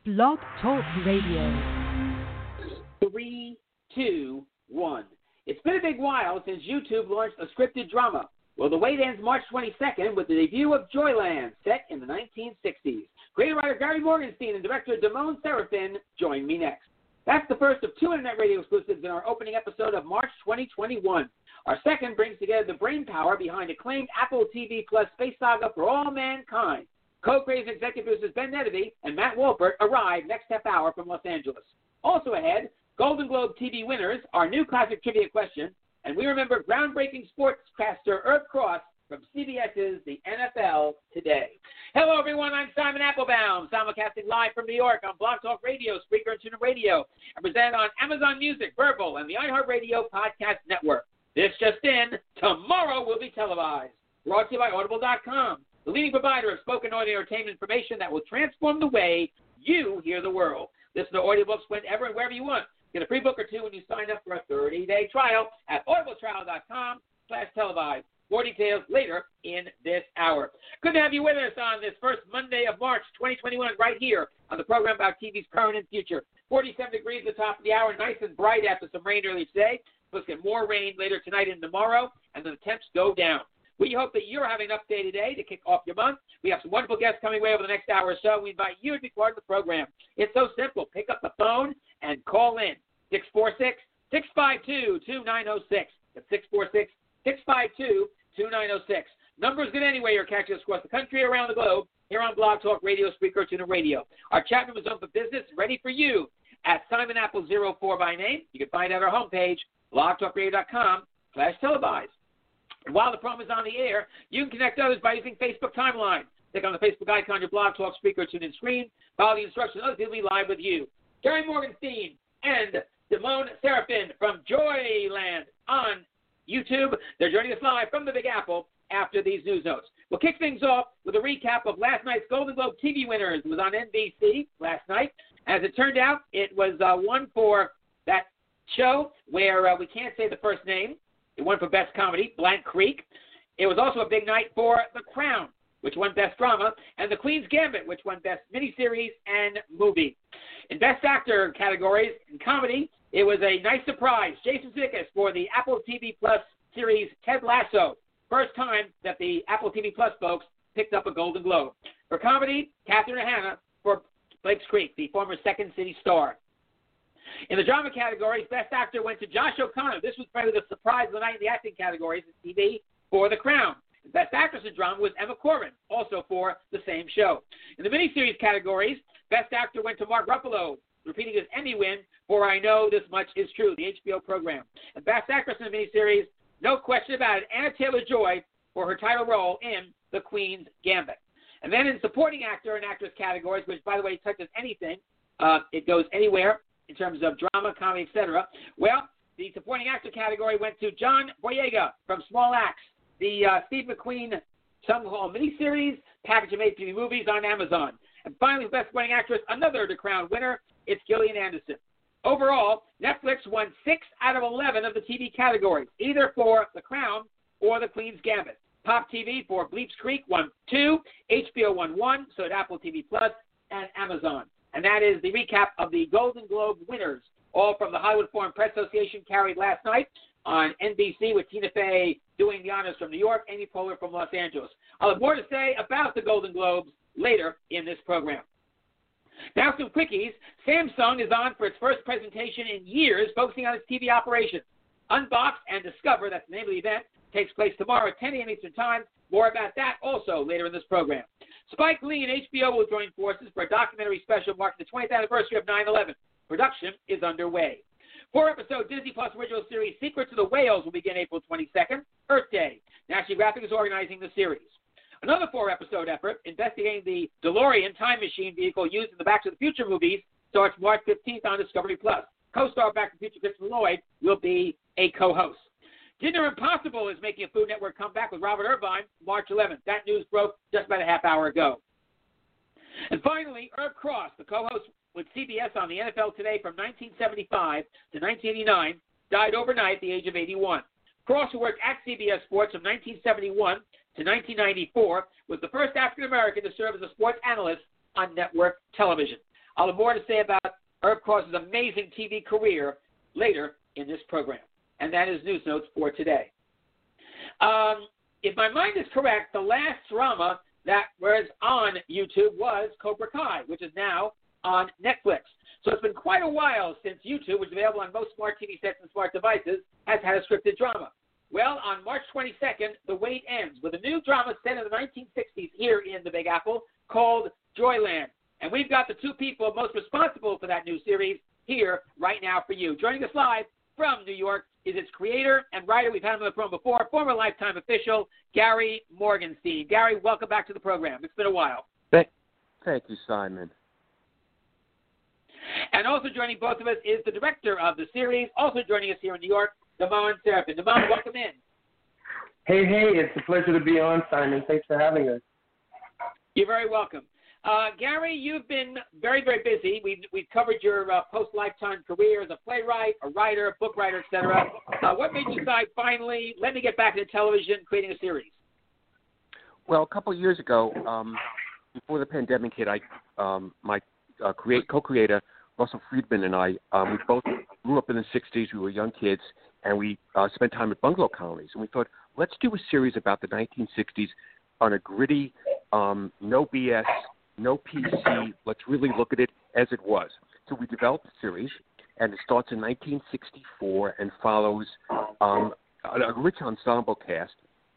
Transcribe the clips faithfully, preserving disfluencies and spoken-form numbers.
Blog Talk Radio. Three, two, one. It's been a big while since YouTube launched a scripted drama. Well, the wait ends March twenty-second with the debut of Joyland, set in the nineteen sixties. Creator writer Gary Morgenstein and director Damone Serafin join me next. That's the first of two Internet Radio exclusives in our opening episode of March twenty twenty-one. Our second brings together the brainpower behind acclaimed Apple T V Plus space saga For All Mankind. Co-creators and executive producers Ben Nedevy and Matt Wolpert arrive next half hour from Los Angeles. Also ahead, Golden Globe T V winners, our new classic trivia question, and we remember groundbreaking sportscaster Herb Cross from CBS's The N F L Today. Hello, everyone. I'm Simon Applebaum, simulcasting live from New York on Blog Talk Radio, Spreaker, and TuneIn Radio, and presented on Amazon Music, Verbal, and the iHeartRadio Podcast Network. This just in, tomorrow will be televised. Brought to you by Audible dot com, the leading provider of spoken audio entertainment information that will transform the way you hear the world. Listen to audiobooks whenever and wherever you want. Get a free book or two when you sign up for a thirty-day trial at audibletrial dot com slash televised. More details later in this hour. Good to have you with us on this first Monday of March twenty twenty-one right here on the program about T V's current and future. forty-seven degrees at the top of the hour, nice and bright after some rain earlier today. Let's get more rain later tonight and tomorrow, and then the temps go down. We hope that you're having an up day today to kick off your month. We have some wonderful guests coming away over the next hour or so. We invite you to be part of the program. It's so simple. Pick up the phone and call in. six four six, six five two, two nine zero six. That's six four six, six five two, two nine zero six. Numbers good anyway. You're catching us across the country, around the globe, here on Blog Talk Radio, Spreaker, TuneIn Radio. Our chat room is open for business, ready for you at Simon Apple zero four by name. You can find out our homepage, blog talk radio dot com slash televised. And while the program is on the air, you can connect others by using Facebook Timeline. Click on the Facebook icon, your Blog Talk Spreaker, TuneIn screen. Follow the instructions. Others will be live with you. Gary Morgenstein and Damone Serafin from Joyland on YouTube. They're joining us live from the Big Apple after these news notes. We'll kick things off with a recap of last night's Golden Globe T V winners. It was on N B C last night. As it turned out, it was uh, one for that show where uh, we can't say the first name. It won for Best Comedy, Blank Creek. It was also a big night for The Crown, which won Best Drama, and The Queen's Gambit, which won Best Miniseries and Movie. In Best Actor categories in comedy, it was a nice surprise. Jason Sudeikis for the Apple T V Plus series Ted Lasso. First time that the Apple T V Plus folks picked up a Golden Globe. For comedy, Catherine O'Hara for Blake's Creek, the former Second City star. In the drama categories, Best Actor went to Josh O'Connor. This was probably the surprise of the night in the acting categories in T V for The Crown. Best Actress in Drama was Emma Corrin, also for the same show. In the miniseries categories, Best Actor went to Mark Ruffalo, repeating his Emmy win for I Know This Much Is True, the H B O program. And Best Actress in the miniseries, no question about it, Anna Taylor-Joy for her title role in The Queen's Gambit. And then in Supporting Actor and Actress categories, which, by the way, touches anything, uh, it goes anywhere in terms of drama, comedy, et cetera. Well, the Supporting Actor category went to John Boyega from Small Axe, the uh, Steve McQueen Sung Hall miniseries, package of made T V movies on Amazon. And finally, Best Supporting Actress, another The Crown winner, it's Gillian Anderson. Overall, Netflix won six out of eleven of the T V categories, either for The Crown or The Queen's Gambit. Pop T V for Bleeps Creek won two, H B O won one, so did Apple T V Plus and Amazon. And that is the recap of the Golden Globe winners, all from the Hollywood Foreign Press Association, carried last night on N B C with Tina Fey doing the honors from New York, Amy Poehler from Los Angeles. I'll have more to say about the Golden Globes later in this program. Now some quickies. Samsung is on for its first presentation in years, focusing on its T V operations. Unbox and Discover, that's the name of the event, takes place tomorrow at ten a.m. Eastern Time. More about that also later in this program. Spike Lee and H B O will join forces for a documentary special marking the twentieth anniversary of nine eleven. Production is underway. Four-episode Disney Plus original series Secrets of the Whales will begin April twenty-second, Earth Day. National Geographic is organizing the series. Another four-episode effort investigating the DeLorean time machine vehicle used in the Back to the Future movies starts March fifteenth on Discovery Plus. Co-star Back to the Future Christopher Lloyd will be a co-host. Dinner Impossible is making a Food Network comeback with Robert Irvine March eleventh. That news broke just about a half hour ago. And finally, Herb Cross, the co-host with C B S on the N F L Today from nineteen seventy-five to nineteen eighty-nine, died overnight at the age of eighty-one. Cross, who worked at C B S Sports from nineteen seventy-one to nineteen ninety-four, was the first African-American to serve as a sports analyst on network television. I'll have more to say about Herb Cross's amazing T V career later in this program. And that is News Notes for today. Um, if my mind is correct, the last drama that was on YouTube was Cobra Kai, which is now on Netflix. So it's been quite a while since YouTube, which is available on most smart T V sets and smart devices, has had a scripted drama. Well, on March twenty-second, the wait ends with a new drama set in the nineteen sixties here in the Big Apple called Joyland. And we've got the two people most responsible for that new series here right now for you. Joining us live from New York is its creator and writer. We've had him on the program before, former Lifetime official, Gary Morgenstein. Gary, welcome back to the program. It's been a while. Thank, thank you, Simon. And also joining both of us is the director of the series, also joining us here in New York, Damon Seraphin. Damon, welcome in. Hey, hey, it's a pleasure to be on, Simon. Thanks for having us. You're very welcome. Uh, Gary, you've been very, very busy. We've, we've covered your uh, post-Lifetime career as a playwright, a writer, book writer, et cetera. Uh, what made you decide, finally, let me get back into television, creating a series? Well, a couple of years ago, um, before the pandemic hit, I, um, my uh, create, co-creator, Russell Friedman, and I, um, we both grew up in the sixties. We were young kids, and we uh, spent time at bungalow colonies. And we thought, let's do a series about the nineteen sixties on a gritty, um, no B S, no P C. Let's really look at it as it was. So we developed a series, and it starts in nineteen sixty-four and follows um, a, a rich ensemble cast,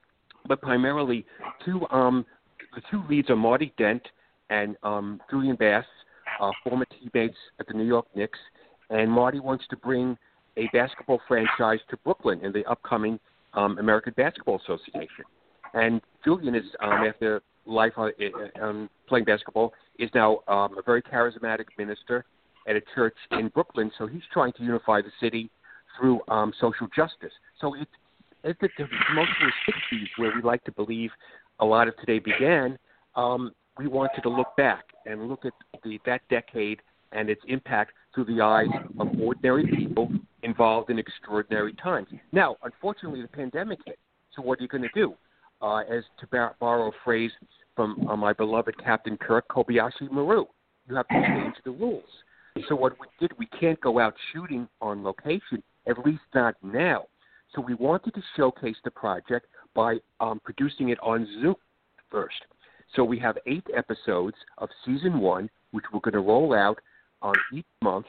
but primarily two. Um, the two leads are Marty Dent and um, Julian Bass, uh, former teammates at the New York Knicks, and Marty wants to bring a basketball franchise to Brooklyn in the upcoming um, American Basketball Association. And Julian is, um, after life uh, um, playing basketball, is now um, a very charismatic minister at a church in Brooklyn, so he's trying to unify the city through um, social justice. So it's, it's the tumultuous sixties where we like to believe a lot of today began. Um, we wanted to look back and look at the, that decade and its impact through the eyes of ordinary people involved in extraordinary times. Now, unfortunately, the pandemic hit. So what are you going to do? Uh, as to bar- borrow a phrase from uh, my beloved Captain Kirk, Kobayashi Maru, you have to change the rules. So what we did, we can't go out shooting on location, at least not now. So we wanted to showcase the project by um, producing it on Zoom first. So we have eight episodes of season one, which we're going to roll out on each month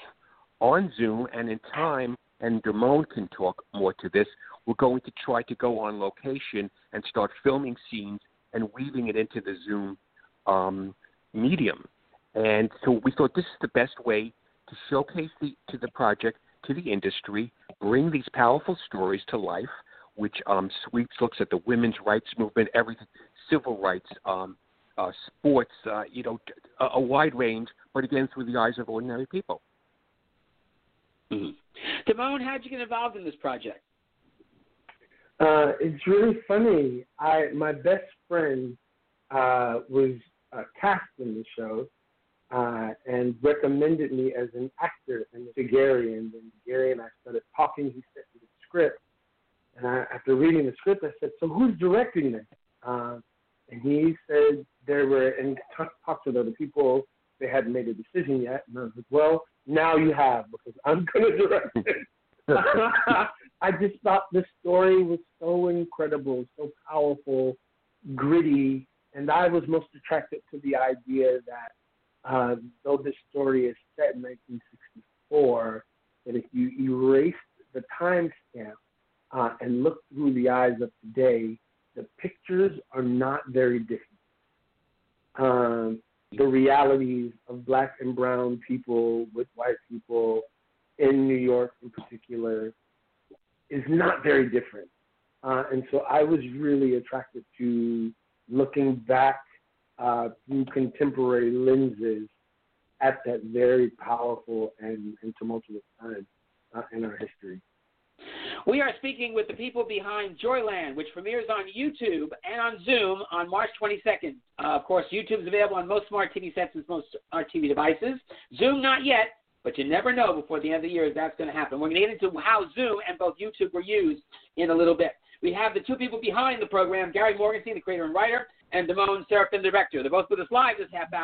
on Zoom, and in time, and Damon can talk more to this, we're going to try to go on location and start filming scenes and weaving it into the Zoom um, medium. And so we thought this is the best way to showcase the, to the project, to the industry, bring these powerful stories to life, which um, sweeps, looks at the women's rights movement, everything, civil rights, um, uh, sports, uh, you know, a, a wide range, but again, through the eyes of ordinary people. Mm-hmm. Damon, how did you get involved in this project? Uh, it's really funny. I my best friend uh, was uh, cast in the show uh, and recommended me as an actor in the Gary, and then Gary and I started talking. He sent me the script, and I, after reading the script, I said, "So who's directing this?" Uh, and he said there were, and talked to other people. They hadn't made a decision yet, and I was like, "Well, now you have, because I'm going to direct it." I just thought the story was so incredible, so powerful, gritty, and I was most attracted to the idea that uh, though this story is set in nineteen sixty-four, that if you erase the timestamp uh, and look through the eyes of today, the pictures are not very different. Um, the realities of black and brown people with white people in New York in particular is not very different. Uh, and so I was really attracted to looking back uh, through contemporary lenses at that very powerful and, and tumultuous time uh, in our history. We are speaking with the people behind Joyland, which premieres on YouTube and on Zoom on March twenty-second. Uh, of course, YouTube is available on most smart T V sets and most smart T V devices. Zoom, not yet, but you never know before the end of the year if that's going to happen. We're going to get into how Zoom and both YouTube were used in a little bit. We have the two people behind the program, Gary Morgenstein, the creator and writer, and Damon Seraphin, the director. They're both with us live this half hour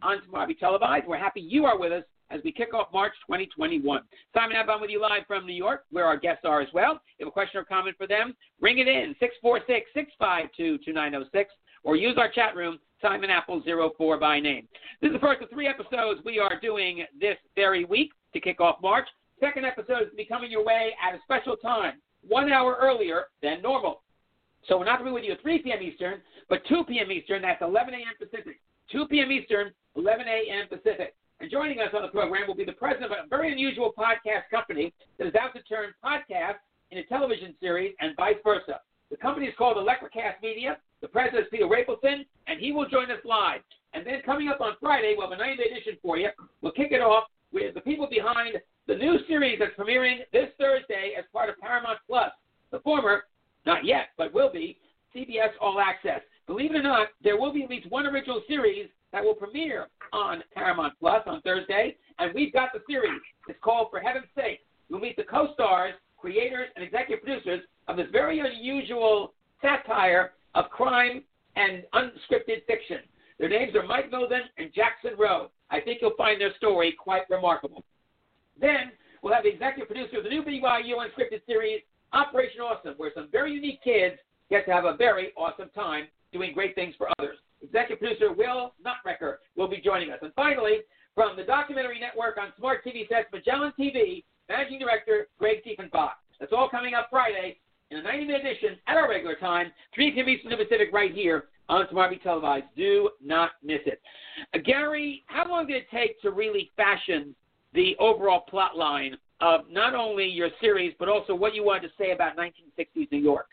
on Tomorrow Televised. We're happy you are with us as we kick off March twenty twenty-one. Simon Abban with you live from New York, where our guests are as well. If you have a question or comment for them, ring it in, six four six, six five two, two nine zero six, or use our chat room, Simon Apple zero four by name. This is the first of three episodes we are doing this very week to kick off March. Second episode is to be coming your way at a special time, one hour earlier than normal. So we're not going to be with you at three p.m. Eastern, but two p.m. Eastern. That's eleven a.m. Pacific. two p.m. Eastern, eleven a.m. Pacific. And joining us on the program will be the president of a very unusual podcast company that is out to turn podcasts into television series and vice versa. The company is called Electrocast Media. The president is Peter Rapelson, and he will join us live. And then coming up on Friday, we'll have a ninety-day edition for you. We'll kick it off with the people behind the new series that's premiering this Thursday as part of Paramount Plus. The former, not yet, but will be, C B S All Access. Believe it or not, there will be at least one original series that will premiere on Paramount Plus on Thursday, and we've got the series. It's called For Heaven's Sake. You'll meet the co-stars, creators, and executive producers of this very unusual satire of crime and unscripted fiction. Their names are Mike Milden and Jackson Rowe. I think you'll find their story quite remarkable. Then we'll have the executive producer of the new B Y U unscripted series, Operation Awesome, where some very unique kids get to have a very awesome time doing great things for others. Executive producer Will Notrecker will be joining us. And finally, from the documentary network on smart T V sets, Magellan T V, Managing Director Greg Diefenbach. That's all coming up Friday in a ninety-minute edition at our regular time, three p.m. Eastern Pacific, right here on Tomorrow Televised. Do not miss it. Uh, Gary, how long did it take to really fashion the overall plot line of not only your series, but also what you wanted to say about nineteen sixties New York?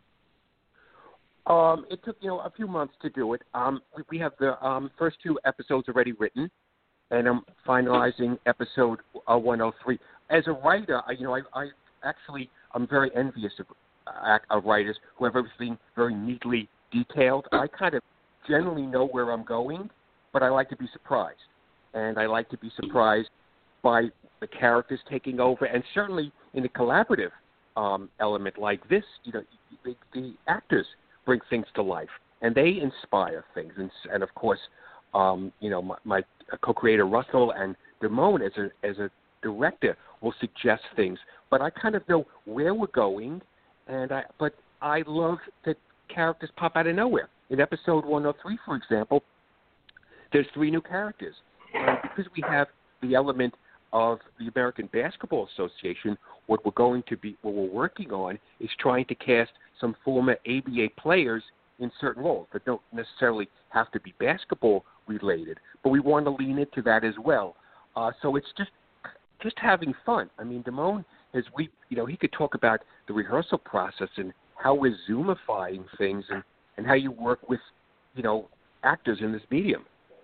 Um, it took, you know, a few months to do it. Um, we, we have the um, first two episodes already written, and I'm finalizing episode uh, one oh three. As a writer, I, you know, I, I actually, I'm very envious of, uh, of writers who have everything very neatly detailed. I kind of generally know where I'm going, but I like to be surprised. And I like to be surprised by the characters taking over, and certainly in a collaborative um, element like this, you know, the, the actors bring things to life, and they inspire things. And, and of course, um, you know, my, my co-creator Russell and Damone as a as a director will suggest things, but I kind of know where we're going. And I, but I love that characters pop out of nowhere. In episode one oh three, for example, there's three new characters, and because we have the element of the American Basketball Association, what we're going to be, what we're working on is trying to cast some former A B A players in certain roles that don't necessarily have to be basketball related, but we want to lean into that as well. Uh, so it's just just having fun. I mean, Damone has we, you know, he could talk about the rehearsal process and how we're Zoomifying things and, and how you work with, you know, actors in this medium.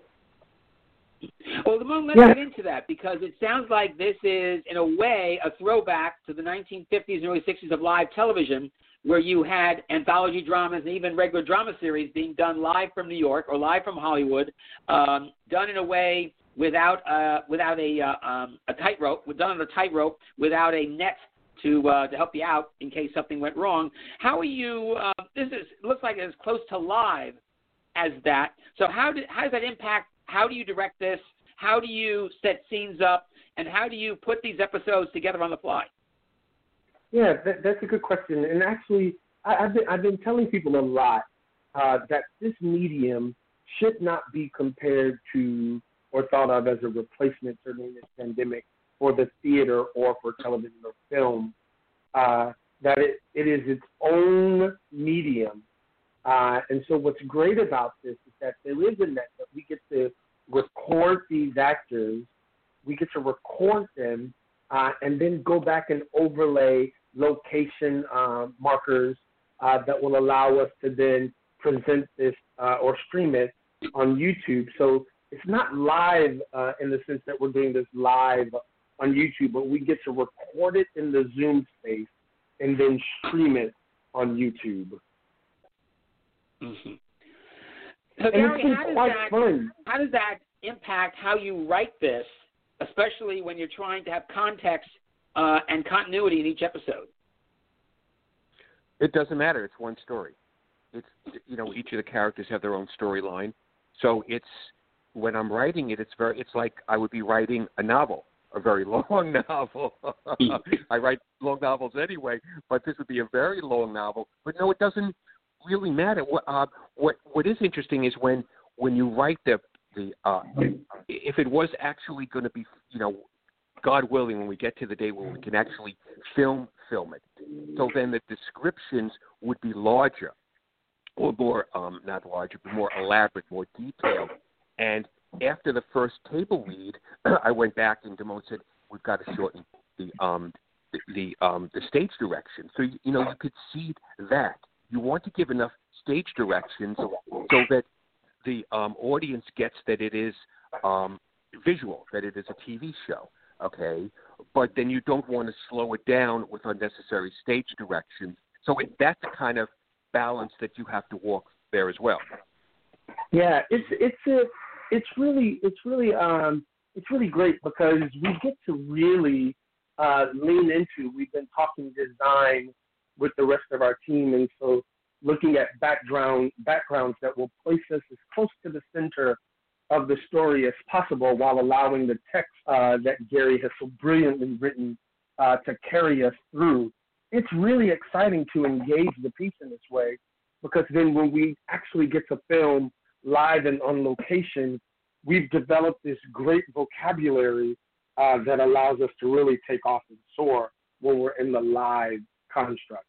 Well, Damone, let's yeah. get into that, because it sounds like this is, in a way, a throwback to the nineteen fifties and early sixties of live television, where you had anthology dramas and even regular drama series being done live from New York or live from Hollywood, um, done in a way without uh, without a uh, um, a tightrope, done on a tightrope without a net to uh, to help you out in case something went wrong. How are you? Uh, this is looks like it's close to live as that. So how did how does that impact? How do you direct this? How do you set scenes up? And how do you put these episodes together on the fly? Yeah, that, that's a good question. And actually, I, I've been I've been telling people a lot uh, that this medium should not be compared to or thought of as a replacement, certainly in this pandemic, for the theater or for television or film. Uh, that it, it is its own medium. Uh, and so what's great about this is that there is a net that we get to record these actors, we get to record them, uh, and then go back and overlay location uh, markers uh, that will allow us to then present this uh, or stream it on YouTube. So it's not live uh, in the sense that we're doing this live on YouTube, but we get to record it in the Zoom space and then stream it on YouTube. Mm-hmm. So, and Gary, it's been how does, quite that, fun. how does that impact how you write this, especially when you're trying to have context uh, and continuity in each episode? It doesn't matter. It's one story. It's, you know, each of the characters have their own storyline. So it's when I'm writing it, it's very, it's like I would be writing a novel, a very long novel. I write long novels anyway, but this would be a very long novel. But no, it doesn't really matter. What uh, what what is interesting is when when you write the the uh, if it was actually going to be, you know, God willing, when we get to the day where we can actually film film it, so then the descriptions would be larger, or more um, not larger, but more elaborate, more detailed. And after the first table read, I went back and Damone said, "We've got to shorten the um the, the um the stage direction." So you, you know you could see that you want to give enough stage directions so that the um, audience gets that it is um, visual, that it is a T V show. Okay, but then you don't want to slow it down with unnecessary stage directions. So it, that's the kind of balance that you have to walk there as well. Yeah, it's it's a, it's really it's really um it's really great because we get to really uh, lean into. We've been talking design with the rest of our team, and so looking at background backgrounds that will place us as close to the center of the story as possible, while allowing the text uh, that Gary has so brilliantly written uh, to carry us through. It's really exciting to engage the piece in this way, because then when we actually get to film live and on location, we've developed this great vocabulary uh, that allows us to really take off and soar when we're in the live construct.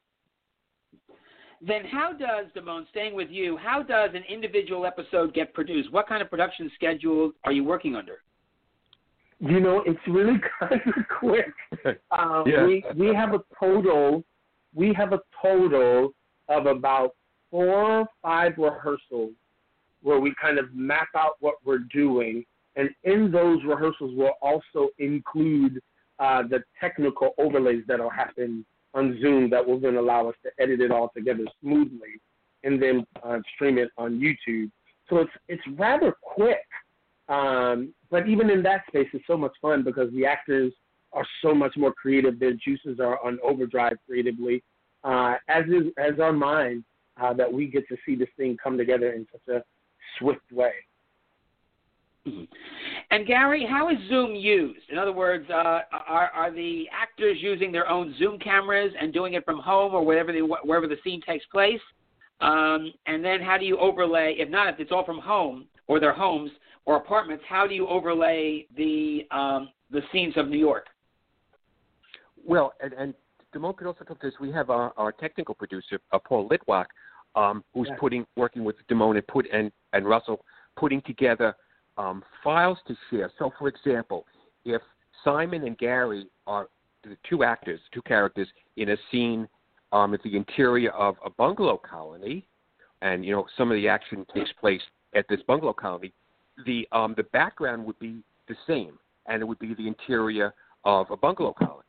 Then how does, Damone, staying with you, how does an individual episode get produced? What kind of production schedule are you working under? You know, it's really kind of quick. Um, yeah. We we have a total, we have a total of about four or five rehearsals where we kind of map out what we're doing, and in those rehearsals we'll also include uh, the technical overlays that'll happen on Zoom that will then allow us to edit it all together smoothly and then uh, stream it on YouTube. So it's it's rather quick, um, but even in that space, it's so much fun because the actors are so much more creative. Their juices are on overdrive creatively, uh, as is as our mind, uh, that we get to see this thing come together in such a swift way. Mm-hmm. And Gary, how is Zoom used? In other words, uh, are are the actors using their own Zoom cameras and doing it from home or wherever they, wherever the scene takes place? Um, and then how do you overlay? If not, if it's all from home or their homes or apartments, how do you overlay the um, the scenes of New York? Well, and, and Damone could also talk to this. We have our, our technical producer, uh, Paul Litwack, um, who's yeah. putting working with Damone and put and, and Russell putting together Um, files to share. So, for example, if Simon and Gary are the two actors, two characters in a scene um, at the interior of a bungalow colony, and you know some of the action takes place at this bungalow colony, the um, the background would be the same, and it would be the interior of a bungalow colony.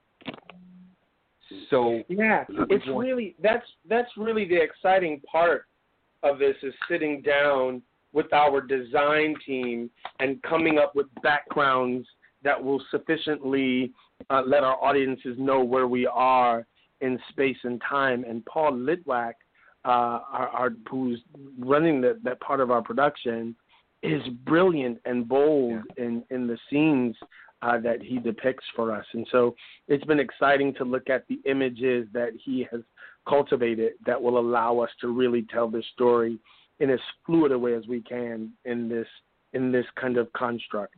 So yeah, it's want- really that's that's really the exciting part of this is sitting down with our design team and coming up with backgrounds that will sufficiently uh, let our audiences know where we are in space and time. And Paul Litwack, uh, our, our, who's running the, that part of our production, is brilliant and bold yeah. in, in the scenes uh, that he depicts for us. And so it's been exciting to look at the images that he has cultivated that will allow us to really tell this story in as fluid a way as we can in this in this kind of construct.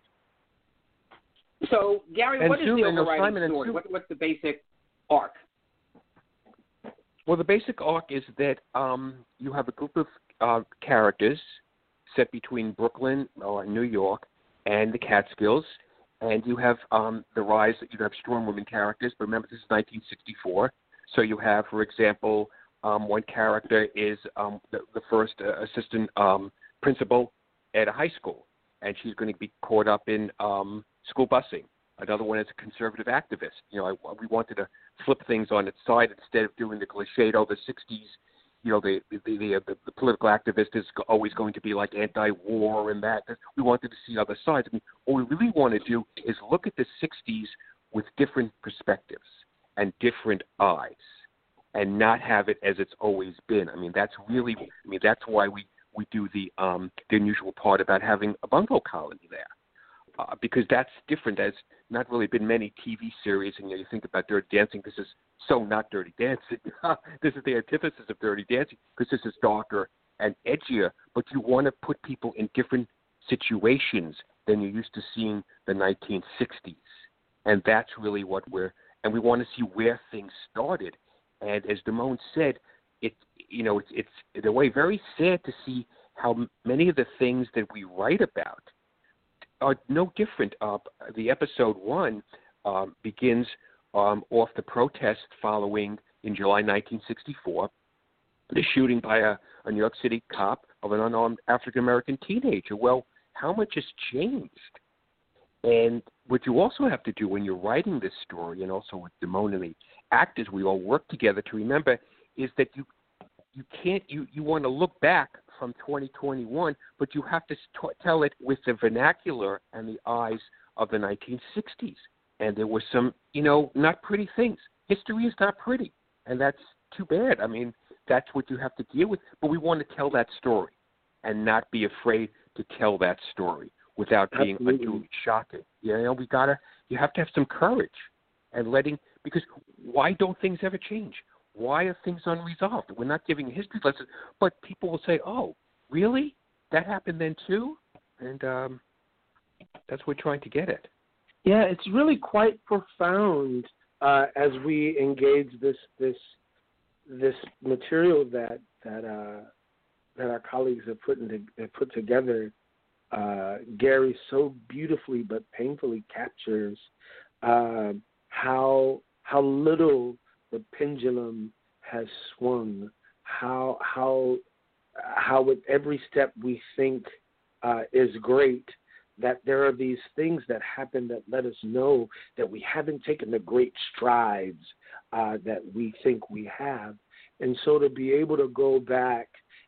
So, Gary, and what is Zoom, the overriding Simon story? What, what's the basic arc? Well, the basic arc is that um, you have a group of uh, characters set between Brooklyn or New York and the Catskills, and you have um, the rise. You have strong women characters, but remember this is nineteen sixty-four, so you have, for example, Um, one character is um, the, the first uh, assistant um, principal at a high school, and she's going to be caught up in um, school busing. Another one is a conservative activist. You know, I, we wanted to flip things on its side instead of doing the cliche, oh, the sixties, you know, the the, the, the the political activist is always going to be like anti-war and that. We wanted to see other sides. I mean, what we really want to do is look at the sixties with different perspectives and different eyes, and not have it as it's always been. I mean, that's really, I mean, that's why we, we do the um, the unusual part about having a bungo colony there. Uh, because that's different. There's not really been many T V series, and you know, you think about Dirty Dancing, this is so not Dirty Dancing. This is the antithesis of Dirty Dancing, because this is darker and edgier, but you want to put people in different situations than you're used to seeing the nineteen sixties. And that's really what we're, and we want to see where things started. And as Damone said, it, you know, it's, it's in a way very sad to see how many of the things that we write about are no different. Uh, the episode one um, begins um, off the protest following, in July nineteen sixty-four, the shooting by a, a New York City cop of an unarmed African-American teenager. Well, how much has changed? And what you also have to do when you're writing this story, and also with Damone and the actors, we all work together to remember, is that you you can't, you, you want to look back from twenty twenty-one, but you have to st- tell it with the vernacular and the eyes of the nineteen sixties. And there were some, you know, not pretty things. History is not pretty, and that's too bad. I mean, that's what you have to deal with. But we want to tell that story and not be afraid to tell that story without being Absolutely. unduly shocking. You know, we gotta, you have to have some courage and letting, because why don't things ever change? Why are things unresolved? We're not giving a history lesson, but people will say, oh, really? That happened then too? And um, that's what we're trying to get at. Yeah, it's really quite profound uh, as we engage this this this material that that uh, that our colleagues have put into, have put together. Uh, Gary so beautifully but painfully captures uh, how how little the pendulum has swung, how how how with every step we think uh, is great, that there are these things that happen that let us know that we haven't taken the great strides uh, that we think we have. And so to be able to go back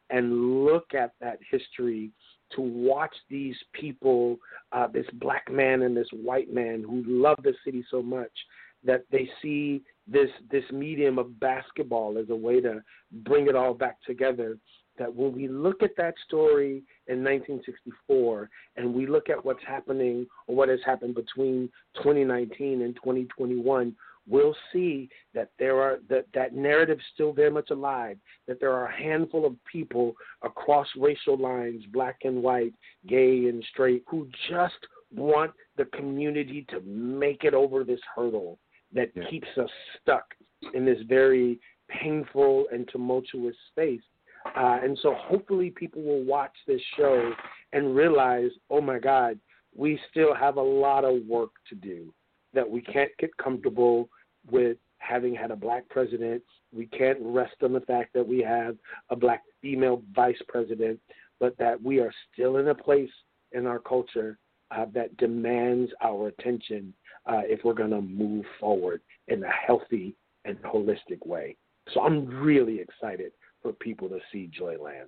and look at that history, to watch these people, uh, this black man and this white man who love the city so much, that they see this this medium of basketball as a way to bring it all back together, that when we look at that story in nineteen sixty-four and we look at what's happening or what has happened between twenty nineteen and twenty twenty-one, we'll see that there are that, that narrative's still very much alive, that there are a handful of people across racial lines, black and white, gay and straight, who just want the community to make it over this hurdle that yeah. keeps us stuck in this very painful and tumultuous space. Uh, and so hopefully people will watch this show and realize, oh, my God, we still have a lot of work to do, that we can't get comfortable with having had a black president. We can't rest on the fact that we have a black female vice president, but that we are still in a place in our culture uh, that demands our attention uh, if we're going to move forward in a healthy and holistic way. So I'm really excited for people to see Joyland.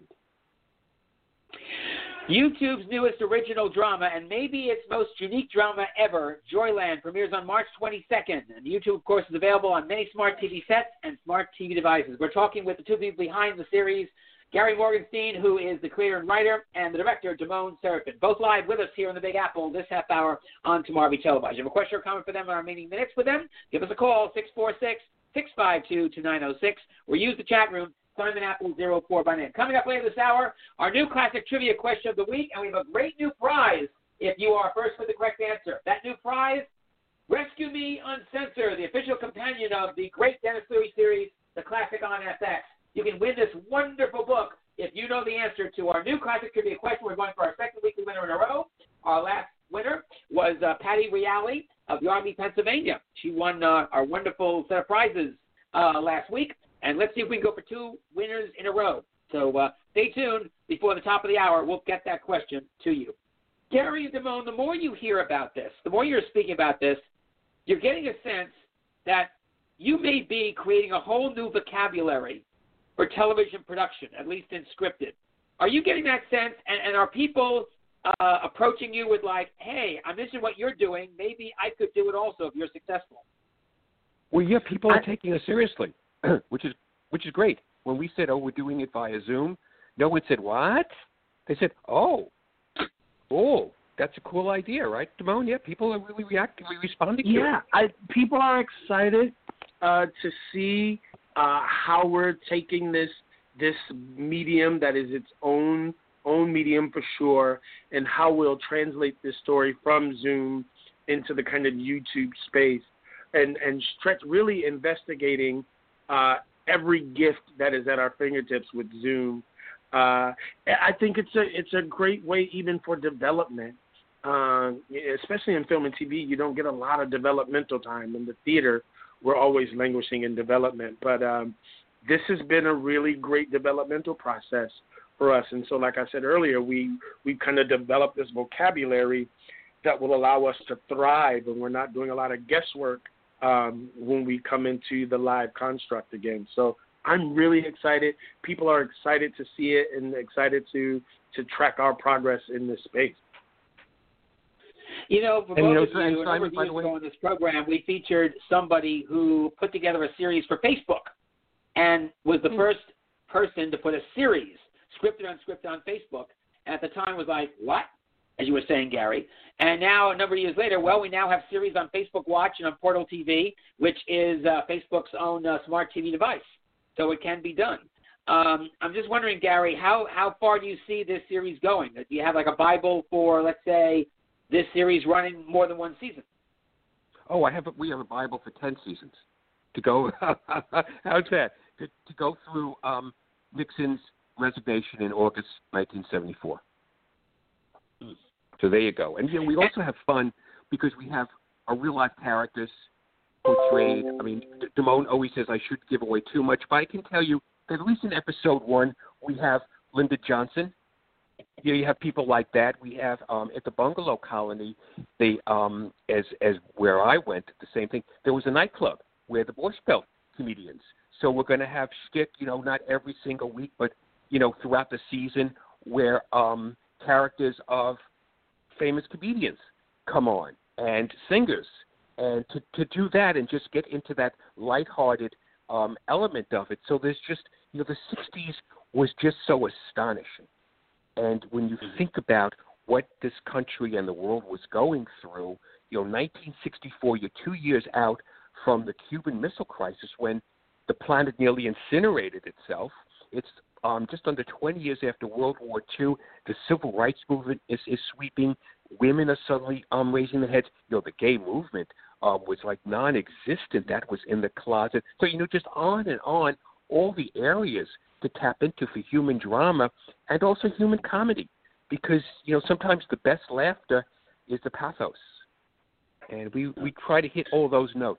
YouTube's newest original drama, and maybe its most unique drama ever, Joyland, premieres on March twenty-second. And YouTube, of course, is available on many smart T V sets and smart T V devices. We're talking with the two people behind the series, Gary Morgenstein, who is the creator and writer, and the director, Damone Seraphin, both live with us here in the Big Apple this half hour on Tomorrow We Televised. If you have a question or comment for them in our remaining minutes with them, give us a call, six four six, six five two, two nine zero six, or use the chat room, Simon Apple zero four by name. Coming up later this hour, our new classic trivia question of the week, and we have a great new prize if you are first with the correct answer. That new prize, Rescue Me Uncensored, the official companion of the great Dennis Leary series, the classic on F X. You can win this wonderful book if you know the answer to our new classic trivia question. We're going for our second weekly winner in a row. Our last winner was uh, Patty Reale of Yardley, Pennsylvania. She won uh, our wonderful set of prizes uh, last week. And let's see if we can go for two winners in a row. So uh, stay tuned. Before the top of the hour, we'll get that question to you. Gary and Damone, the more you hear about this, the more you're speaking about this, you're getting a sense that you may be creating a whole new vocabulary for television production, at least in scripted. Are you getting that sense? And, and are people uh, approaching you with like, hey, I'm interested in what you're doing. Maybe I could do it also if you're successful. Well, yeah, people are taking us seriously, which is which is great. When we said, oh, we're doing it via Zoom, no one said, what? They said, oh, oh, that's a cool idea, right, Damone? Yeah, people are really reacting, really responding to yeah, it. I, people are excited uh, to see uh, how we're taking this this medium that is its own own medium for sure, and how we'll translate this story from Zoom into the kind of YouTube space, and and stretch really investigating uh, every gift that is at our fingertips with Zoom. Uh, I think it's a it's a great way even for development, uh, especially in film and T V. You don't get a lot of developmental time. In the theater, we're always languishing in development. But um, this has been a really great developmental process for us. And so, like I said earlier, we we've kind of developed this vocabulary that will allow us to thrive, and we're not doing a lot of guesswork um, when we come into the live construct again. So I'm really excited. People are excited to see it and excited to to track our progress in this space. You know, for and, both you know, of you, and a Simon, number of by years the way, ago on this program, we featured somebody who put together a series for Facebook and was the hmm. first person to put a series, scripted unscripted, on Facebook. And at the time was like, what? As you were saying, Gary. And now, a number of years later, well, we now have series on Facebook Watch and on Portal T V, which is uh, Facebook's own uh, smart T V device. So it can be done. Um, I'm just wondering, Gary, how, how far do you see this series going? Do you have like a Bible for, let's say, this series running more than one season? Oh, I have. A, we have a Bible for ten seasons to go. How's that? To, to go through um, Nixon's resignation in August nineteen seventy-four. Hmm. So there you go. And you know, we also have fun because we have our real life characters portrayed. I mean, D- Damone always says I should give away too much, but I can tell you that at least in episode one we have Lyndon Johnson. You know, you have people like that. We have um, at the Bungalow Colony, they um, as as where I went, the same thing. There was a nightclub where the Borscht Belt comedians. So we're going to have shtick, you know, not every single week, but you know, throughout the season, where um, characters of famous comedians come on and singers, and to to do that and just get into that lighthearted um, element of it. So there's just, you know, the sixties was just so astonishing. And when you think about what this country and the world was going through, you know, nineteen sixty-four, you're two years out from the Cuban Missile Crisis when the planet nearly incinerated itself. It's um, just under twenty years after World War Two. The civil rights movement is, is sweeping. Women are suddenly um, raising their heads. You know, the gay movement um, was like non-existent. That was in the closet. So, you know, just on and on, all the areas to tap into for human drama and also human comedy, because you know sometimes the best laughter is the pathos, and we we try to hit all those notes.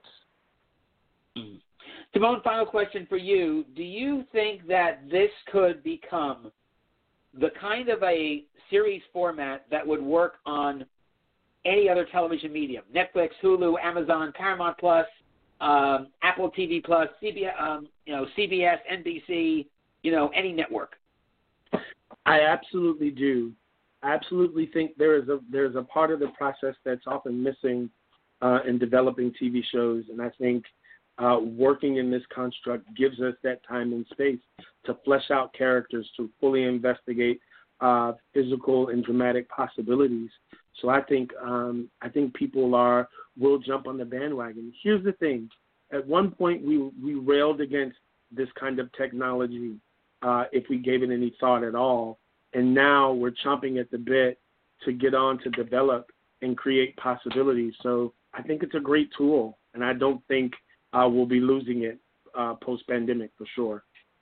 Damone, final question for you: do you think that this could become the kind of a series format that would work on any other television medium? Netflix, Hulu, Amazon, Paramount Plus, um, Apple T V Plus, C B S, um, you know, C B S, N B C. You know, any network. I absolutely do. I absolutely think there is a there's a part of the process that's often missing uh, in developing T V shows, and I think uh, working in this construct gives us that time and space to flesh out characters, to fully investigate uh, physical and dramatic possibilities. So I think um, I think people are will jump on the bandwagon. Here's the thing: at one point we we railed against this kind of technology. Uh, if we gave it any thought at all. And now we're chomping at the bit to get on to develop and create possibilities. So I think it's a great tool, and I don't think uh, we'll be losing it uh, post-pandemic for sure.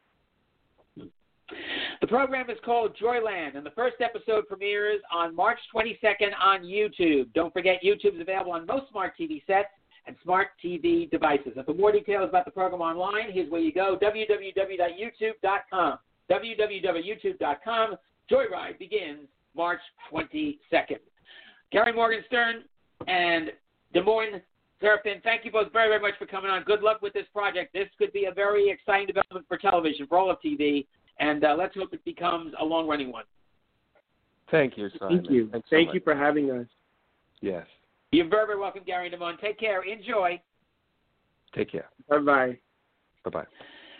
The program is called Joyland, and the first episode premieres on March twenty-second on YouTube. Don't forget, YouTube is available on most smart T V sets and smart T V devices. And for more details about the program online, here's where you go, w w w dot youtube dot com. w w w dot youtube dot com. Joyride begins March twenty-second. Gary Morgenstern and Damone Seraphin, thank you both very, very much for coming on. Good luck with this project. This could be a very exciting development for television, for all of T V, and uh, let's hope it becomes a long-running one. Thank you, Simon. Thank you. Thanks Thank so you for having us. Yes. You're very, very welcome, Gary and Damone. Take care. Enjoy. Take care. Bye-bye. Bye-bye.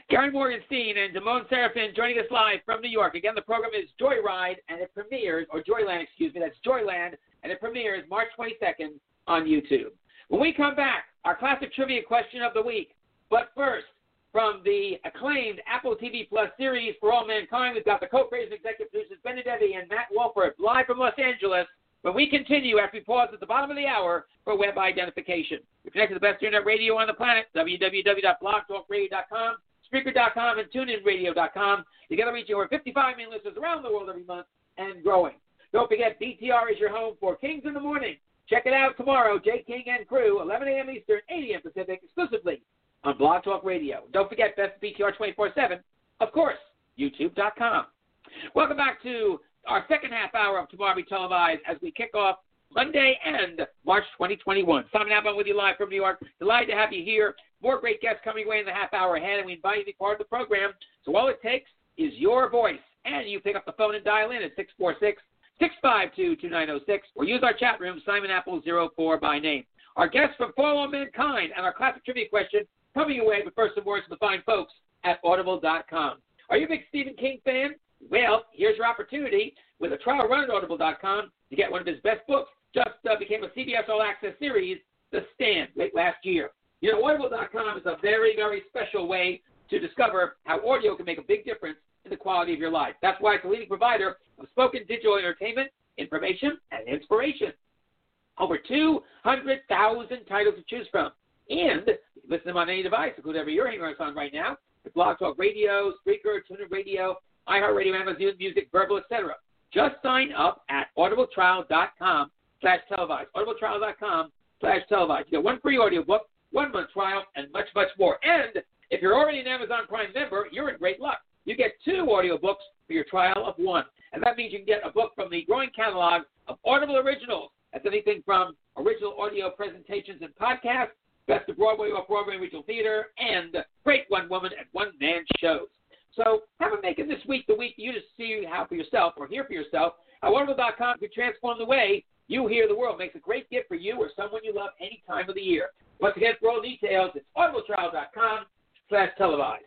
Gary Morgenstein and Damone Serafin joining us live from New York. Again, the program is Joyride, and it premieres, or Joyland, excuse me, that's Joyland, and it premieres March twenty-second on YouTube. When we come back, our classic trivia question of the week. But first, from the acclaimed Apple T V Plus series For All Mankind, we've got the co-creators and executive producers Ben Devi and Matt Wolford live from Los Angeles. When we continue after we pause at the bottom of the hour for web identification. We're connected to the best internet radio on the planet, w w w dot blog talk radio dot com, Spreaker dot com, and tune in radio dot com. Together reaching over fifty-five million listeners around the world every month and growing. Don't forget, B T R is your home for Kings in the Morning. Check it out tomorrow, Jay King and crew, eleven a.m. Eastern, eight a.m. Pacific, exclusively on Blog Talk Radio. Don't forget, Best B T R twenty-four seven, of course, YouTube dot com. Welcome back to our second half hour of Tomorrow Be Televised as we kick off Monday and March twenty twenty-one. Simon Alban with you live from New York. Delighted to have you here. More great guests coming away in the half hour ahead, and we invite you to be part of the program. So all it takes is your voice, and you pick up the phone and dial in at six four six, six five two, two nine zero six, or use our chat room, Simon Apple zero four by name. Our guests from For All Mankind and our classic trivia question coming away, but first some words from the fine folks at audible dot com. Are you a big Stephen King fan? Well, here's your opportunity with a trial run at audible dot com to get one of his best books. Just uh, became a C B S All Access series, The Stand, late last year. You know, audible dot com is a very, very special way to discover how audio can make a big difference in the quality of your life. That's why it's a leading provider of spoken digital entertainment, information, and inspiration. Over two hundred thousand titles to choose from. And you can listen to them on any device, including whatever you're hearing us on right now, with Blog Talk Radio, Spreaker, TuneIn Radio, iHeartRadio, Amazon Music, Verbal, et cetera. Just sign up at audible trial dot com slash televised. audible trial dot com slash televised. You get one free audiobook, one month trial, and much, much more. And if you're already an Amazon Prime member, you're in great luck. You get two audiobooks for your trial of one. And that means you can get a book from the growing catalog of Audible originals. That's anything from original audio presentations and podcasts, best of Broadway or Broadway regional theater, and great one-woman and one-man shows. So have a make it this week the week you just see how for yourself or hear for yourself how audible dot com can transform the way you hear the world. Makes a great gift for you or someone you love any time of the year. Once again, for all details, it's audible trial dot com slash televised.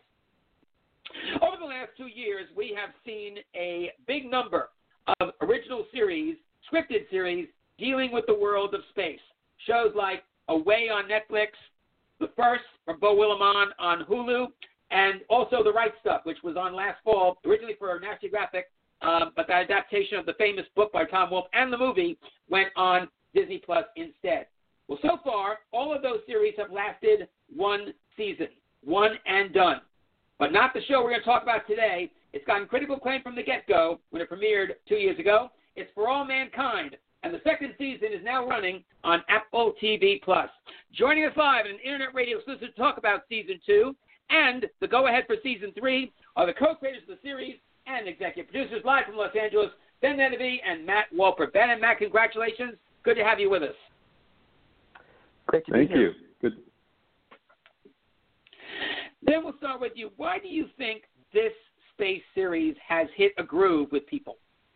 Over the last two years, we have seen a big number of original series, scripted series, dealing with the world of space. Shows like Away on Netflix, The First from Beau Willimon on Hulu, and also The Right Stuff, which was on last fall, originally for National Geographic, um, but that adaptation of the famous book by Tom Wolfe and the movie went on Disney Plus instead. Well, so far, all of those series have lasted one season, one and done. But not the show we're going to talk about today. It's gotten critical acclaim from the get-go when it premiered two years ago. It's For All Mankind, and the second season is now running on Apple T V Plus. Joining us live in an Internet Radio exclusive to talk about Season two and the go-ahead for Season three are the co-creators of the series and executive producers live from Los Angeles, Ben Devi and Matt Wolford. Ben and Matt, congratulations. Good to have you with us. Great to Thank be here. you. Good. Then we'll start with you. Why do you think this space series has hit a groove with people?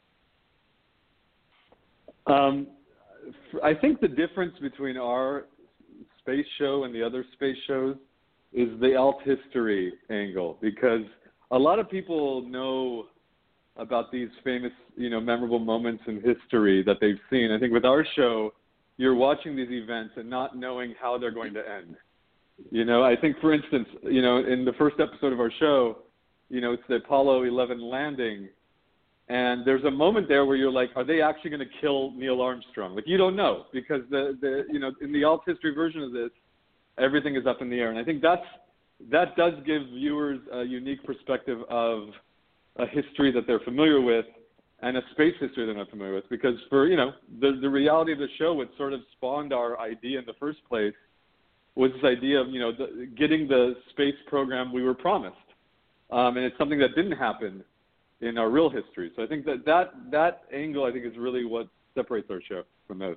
Um, I think the difference between our space show and the other space shows is the alt history angle, because a lot of people know about these famous, you know, memorable moments in history that they've seen. I think with our show, you're watching these events and not knowing how they're going to end. You know, I think, for instance, you know, in the first episode of our show, you know, it's the Apollo eleven landing, and there's a moment there where you're like, are they actually going to kill Neil Armstrong? Like, you don't know, because the, the you know, in the alt history version of this, everything is up in the air. And I think that's, that does give viewers a unique perspective of a history that they're familiar with and a space history they're not familiar with. Because for, you know, the, the reality of the show, what sort of spawned our idea in the first place was this idea of, you know, the, getting the space program we were promised. Um, and it's something that didn't happen in our real history. So I think that, that that angle, I think, is really what separates our show from those.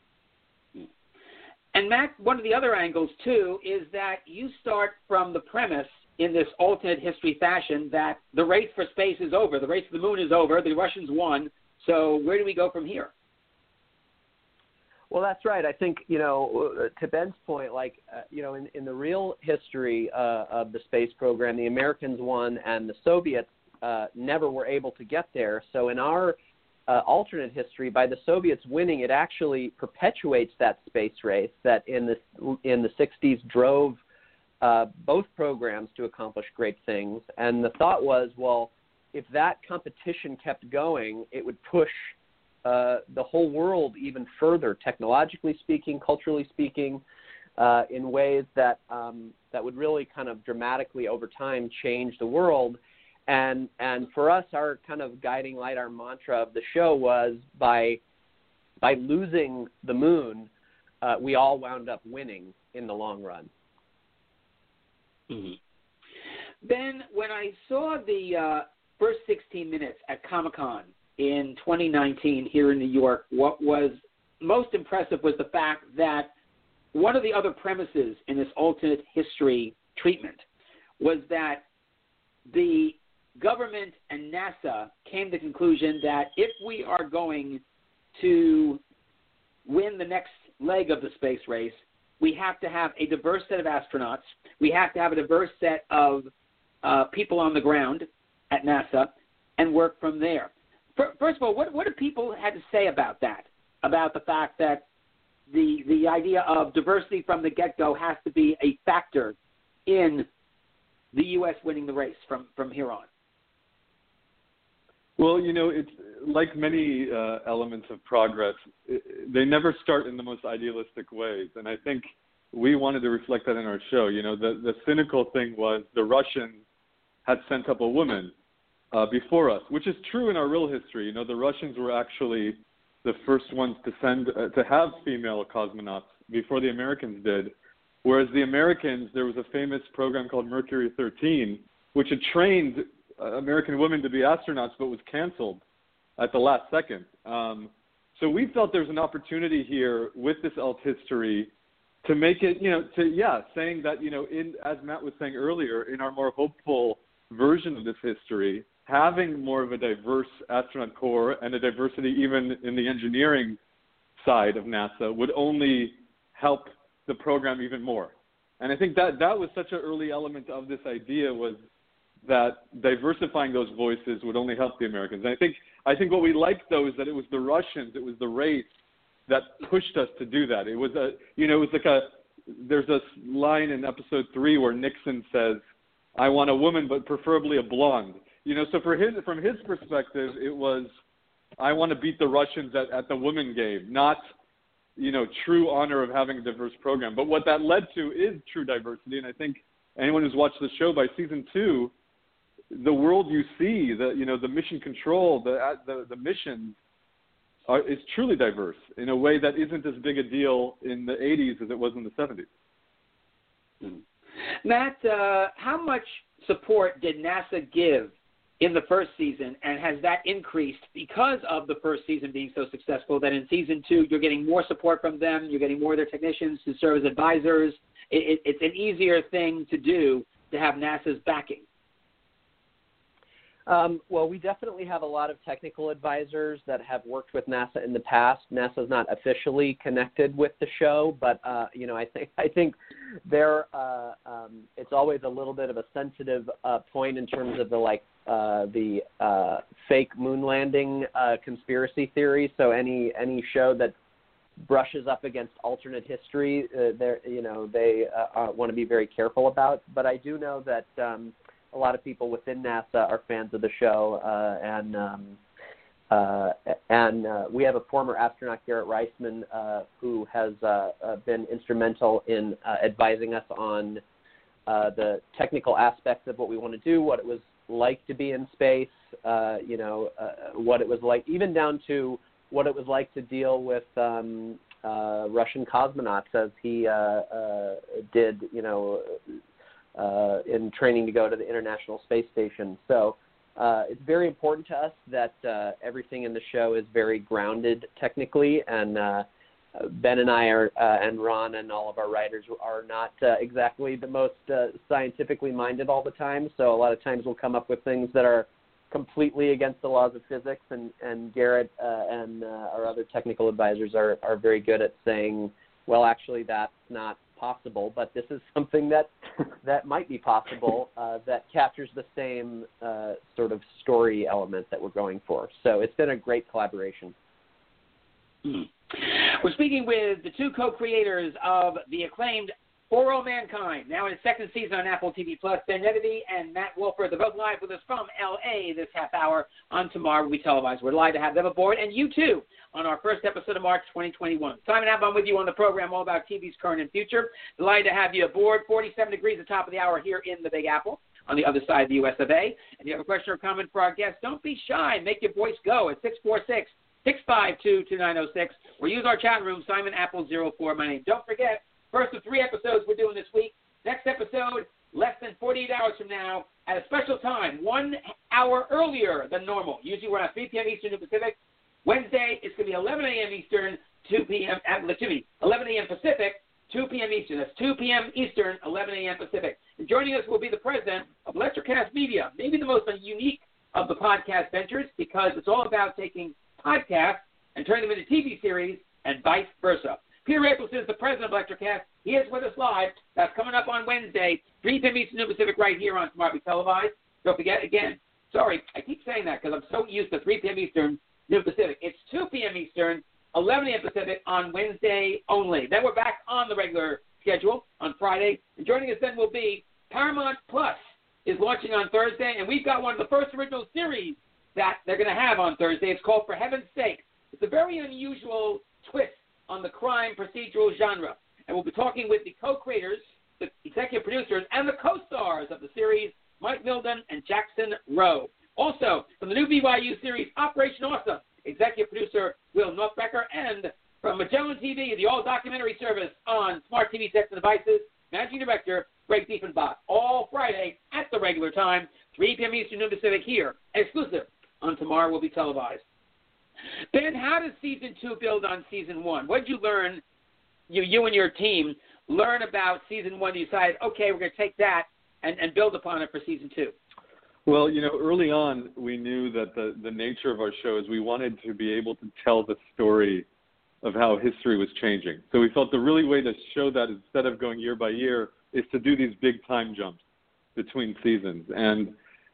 And Matt, one of the other angles, too, is that you start from the premise in this alternate history fashion that the race for space is over. The race to the moon is over. The Russians won. So where do we go from here? Well, that's right. I think, you know, to Ben's point, like, uh, you know, in, in the real history uh, of the space program, the Americans won and the Soviets uh, never were able to get there. So in our uh, alternate history, by the Soviets winning, it actually perpetuates that space race that in the, in the sixties drove uh, both programs to accomplish great things. And the thought was, well, if that competition kept going, it would push uh, the whole world even further, technologically speaking, culturally speaking, uh, in ways that um, that would really kind of dramatically over time change the world. And and for us, our kind of guiding light, our mantra of the show was by by losing the moon, uh, we all wound up winning in the long run. Mm-hmm. Ben, when I saw the uh, first sixteen minutes at Comic-Con in twenty nineteen here in New York, what was most impressive was the fact that one of the other premises in this alternate history treatment was that the government and NASA came to the conclusion that if we are going to win the next leg of the space race, we have to have a diverse set of astronauts. We have to have a diverse set of uh, people on the ground at NASA and work from there. First of all, what, what do people have to say about that, about the fact that the the idea of diversity from the get-go has to be a factor in the U S winning the race from, from here on? Well, you know, it's like many uh, elements of progress, it, they never start in the most idealistic ways. And I think we wanted to reflect that in our show. You know, the, the cynical thing was the Russians had sent up a woman uh, before us, which is true in our real history. You know, the Russians were actually the first ones to send uh, to have female cosmonauts before the Americans did. Whereas the Americans, there was a famous program called Mercury thirteen, which had trained uh, American women to be astronauts, but was canceled at the last second. Um, so we felt there's an opportunity here with this alt history to make it, you know, to, yeah, saying that, you know, in, as Matt was saying earlier, in our more hopeful version of this history, having more of a diverse astronaut corps and a diversity even in the engineering side of NASA would only help the program even more. And I think that that was such an early element of this idea, was that diversifying those voices would only help the Americans. And I think I think what we liked, though, is that it was the Russians, it was the race that pushed us to do that. It was a, you know, it was like a, there's a line in episode three where Nixon says, "I want a woman, but preferably a blonde." You know, so for his, from his perspective, it was, I want to beat the Russians at, at the women game, not, you know, true honor of having a diverse program. But what that led to is true diversity. And I think anyone who's watched the show, by season two, the world you see, the, you know, the mission control, the, the, the missions are, is truly diverse in a way that isn't as big a deal in the eighties as it was in the seventies. Mm-hmm. Matt, uh, how much support did NASA give in the first season, and has that increased because of the first season being so successful that in season two you're getting more support from them, you're getting more of their technicians to serve as advisors? It, it, it's an easier thing to do to have NASA's backing. Um, well, we definitely have a lot of technical advisors that have worked with NASA in the past. NASA's not officially connected with the show, but uh, you know, I think I think there uh, um, it's always a little bit of a sensitive uh, point in terms of the like uh, the uh, fake moon landing uh, conspiracy theory. So any any show that brushes up against alternate history, uh, there you know they uh, uh, want to be very careful about. But I do know that. Um, A lot of people within NASA are fans of the show, uh, and um, uh, and uh, we have a former astronaut, Garrett Reisman, uh, who has uh, uh, been instrumental in uh, advising us on uh, the technical aspects of what we want to do, what it was like to be in space, uh, you know, uh, what it was like, even down to what it was like to deal with um, uh, Russian cosmonauts as he uh, uh, did, you know. Uh, in training to go to the International Space Station. So uh, it's very important to us that uh, everything in the show is very grounded technically, and uh, Ben and I are, uh, and Ron and all of our writers are not uh, exactly the most uh, scientifically minded all the time, so a lot of times we'll come up with things that are completely against the laws of physics, and, and Garrett uh, and uh, our other technical advisors are, are very good at saying, well, actually, that's not possible, but this is something that that might be possible uh, that captures the same uh, sort of story element that we're going for. So it's been a great collaboration. Mm-hmm. We're speaking with the two co-creators of the acclaimed For All Mankind, now in its second season on Apple T V Plus, Ben Kennedy and Matt Wolford. They're both live with us from L A this half hour. On Tomorrow Will Be Televised. We're live to have them aboard, and you too, on our first episode of March twenty twenty-one. Simon Abba with you on the program, all about T V's current and future. Delighted to have you aboard. forty-seven degrees at the top of the hour here in the Big Apple, on the other side of the U S of A. And if you have a question or comment for our guests, don't be shy. Make your voice go at six four six, six five two, two nine zero six, or use our chat room, Simon Apple zero four, my name. Don't forget, first of three episodes we're doing this week. Next episode, less than forty-eight hours from now, at a special time, one hour earlier than normal. Usually we're at three p.m. Eastern and Pacific. Wednesday, it's going to be eleven a.m. Eastern, two p.m. excuse me, eleven a.m. Pacific, two p.m. Eastern. That's two p.m. Eastern, eleven a.m. Pacific. And joining us will be the president of Electrocast Media, maybe the most unique of the podcast ventures, because it's all about taking podcasts and turning them into T V series and vice versa. Peter Raples is the president of Electrocast. He is with us live. That's coming up on Wednesday, three p.m. Eastern and Pacific, right here on Smart Be Televised. Don't forget, again, sorry, I keep saying that because I'm so used to three p.m. Eastern, New Pacific. It's two p.m. Eastern, eleven a.m. Pacific on Wednesday only. Then we're back on the regular schedule on Friday. And joining us then will be Paramount Plus is launching on Thursday, and we've got one of the first original series that they're going to have on Thursday. It's called For Heaven's Sake. It's a very unusual twist on the crime procedural genre. And we'll be talking with the co-creators, the executive producers, and the co-stars of the series, Mike Milden and Jackson Rowe. Also, from the new B Y U series, Operation Awesome, executive producer Will Northbecker, and from Magellan T V, the all-documentary service on smart T V sets and devices, managing director Greg Diefenbach. All Friday at the regular time, three p.m. Eastern, noon Pacific, here, exclusive on Tomorrow Will Be Televised. Ben, how does season two build on season one? What did you learn, you, you and your team, learn about season one? You decided, okay, we're going to take that and, and build upon it for season two. Well, you know, early on, we knew that the, the nature of our show is we wanted to be able to tell the story of how history was changing. So we felt the really way to show that, instead of going year by year, is to do these big time jumps between seasons. And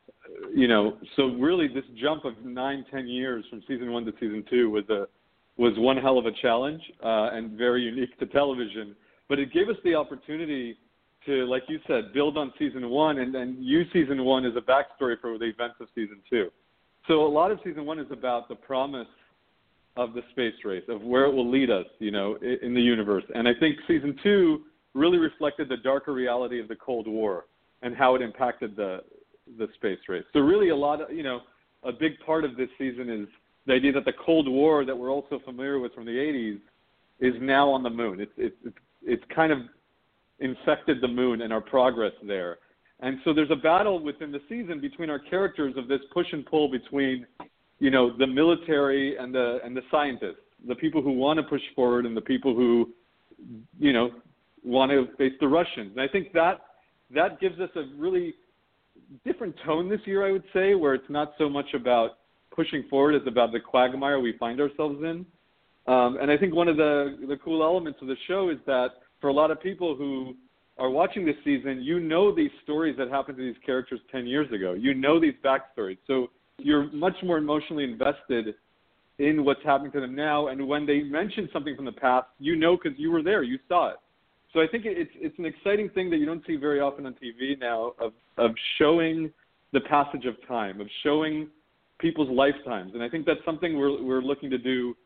you know, so really this jump of nine, ten years from season one to season two was a was one hell of a challenge uh, and very unique to television. But it gave us the opportunity to, like you said, build on season one and, and use season one as a backstory for the events of season two. So a lot of season one is about the promise of the space race, of where it will lead us, you know, in, in the universe. And I think season two really reflected the darker reality of the Cold War and how it impacted the the space race. So really a lot of, you know, a big part of this season is the idea that the Cold War that we're all so familiar with from the eighties is now on the moon. It's, it's, it's, it's kind of infected the moon and our progress there. And so there's a battle within the season between our characters of this push and pull between, you know, the military and the, and the scientists, the people who want to push forward and the people who, you know, want to face the Russians. And I think that that gives us a really different tone this year, I would say, where it's not so much about pushing forward, it's about the quagmire we find ourselves in. Um, and I think one of the, the cool elements of the show is that for a lot of people who are watching this season, you know these stories that happened to these characters ten years ago. You know these backstories. So you're much more emotionally invested in what's happening to them now. And when they mention something from the past, you know because you were there, you saw it. So I think it's it's an exciting thing that you don't see very often on T V now of, of showing the passage of time, of showing people's lifetimes. And I think that's something we're we're looking to do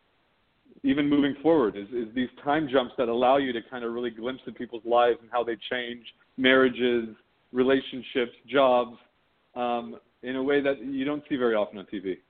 even moving forward, is, is these time jumps that allow you to kind of really glimpse at people's lives and how they change, marriages, relationships, jobs, um, in a way that you don't see very often on T V.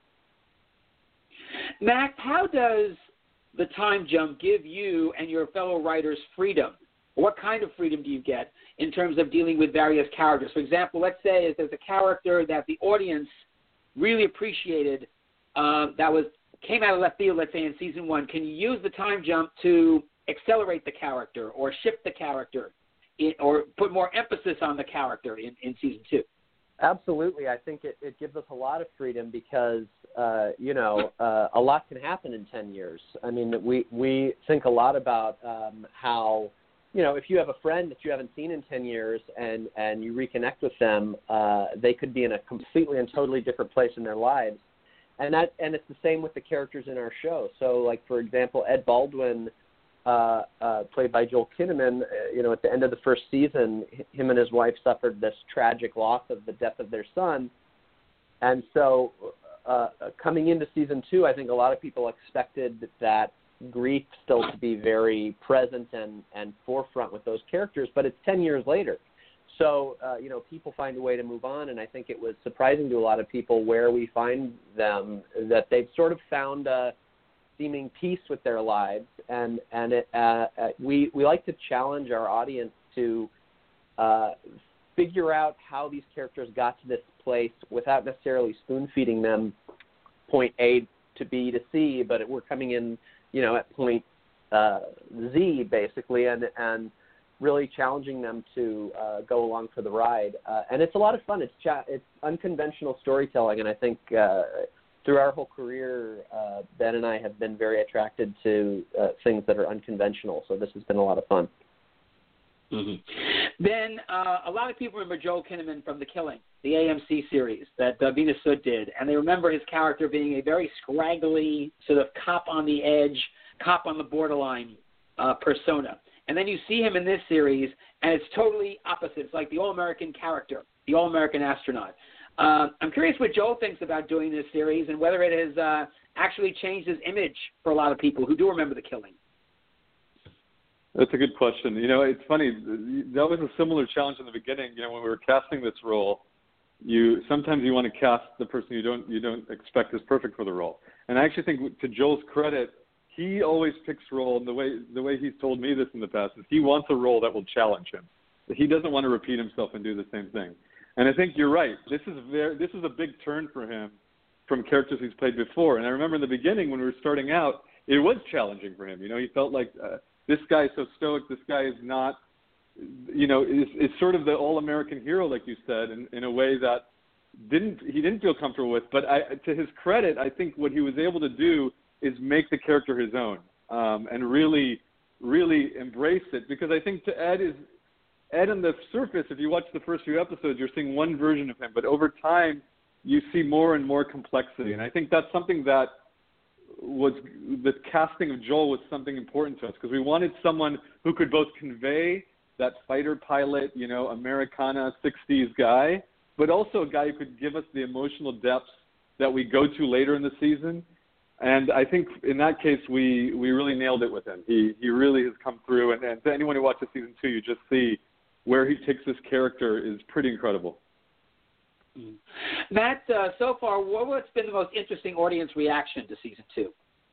Mac, how does the time jump give you and your fellow writers freedom? What kind of freedom do you get in terms of dealing with various characters? For example, let's say if there's a character that the audience really appreciated uh, that was came out of left field, let's say in season one, can you use the time jump to accelerate the character or shift the character in, or put more emphasis on the character in, in season two? Absolutely. I think it, it gives us a lot of freedom because, uh, you know, uh, a lot can happen in ten years. I mean, we, we think a lot about um, how, you know, if you have a friend that you haven't seen in ten years and, and you reconnect with them, uh, they could be in a completely and totally different place in their lives. And that, and it's the same with the characters in our show. So, like, for example, Ed Baldwin, uh, uh, played by Joel Kinnaman, uh, you know, at the end of the first season, him and his wife suffered this tragic loss of the death of their son. And so uh, coming into season two, I think a lot of people expected that grief still to be very present and, and forefront with those characters, but it's ten years later. So, uh, you know, people find a way to move on, and I think it was surprising to a lot of people where we find them, that they've sort of found a seeming peace with their lives, and, and it, uh, uh, we, we like to challenge our audience to uh, figure out how these characters got to this place without necessarily spoon-feeding them point A to B to C, but we're coming in, you know, at point uh, Z, basically, and and really challenging them to uh, go along for the ride. Uh, and it's a lot of fun. It's cha- it's unconventional storytelling, and I think uh, through our whole career, uh, Ben and I have been very attracted to uh, things that are unconventional, so this has been a lot of fun. Mm-hmm. Then uh, a lot of people remember Joel Kinnaman from The Killing, the A M C series that uh, Venus Sood did, and they remember his character being a very scraggly, sort of cop on the edge, cop on the borderline uh, persona. And then you see him in this series, and it's totally opposite. It's like the all-American character, the all-American astronaut. Uh, I'm curious what Joel thinks about doing this series and whether it has uh, actually changed his image for a lot of people who do remember The Killing. That's a good question. You know, it's funny. That was a similar challenge in the beginning. You know, when we were casting this role, you sometimes you want to cast the person you don't you don't expect is perfect for the role. And I actually think, to Joel's credit, he always picks role. And the way the way he's told me this in the past is he wants a role that will challenge him. He doesn't want to repeat himself and do the same thing. And I think you're right. This is very this is a big turn for him from characters he's played before. And I remember in the beginning when we were starting out, it was challenging for him. You know, he felt like uh, this guy is so stoic. This guy is not, you know, is, is sort of the all-American hero, like you said, in, in a way that didn't he didn't feel comfortable with. But I, to his credit, I think what he was able to do is make the character his own um, and really, really embrace it. Because I think to Ed is Ed on the surface, if you watch the first few episodes, you're seeing one version of him. But over time, you see more and more complexity. And I think that's something that was the casting of Joel was something important to us because we wanted someone who could both convey that fighter pilot, you know, Americana sixties guy, but also a guy who could give us the emotional depths that we go to later in the season. And I think in that case, we, we really nailed it with him. He he really has come through. And, and to anyone who watches season two, you just see where he takes this character is pretty incredible. Matt, uh, so far, what's been the most interesting audience reaction to season two?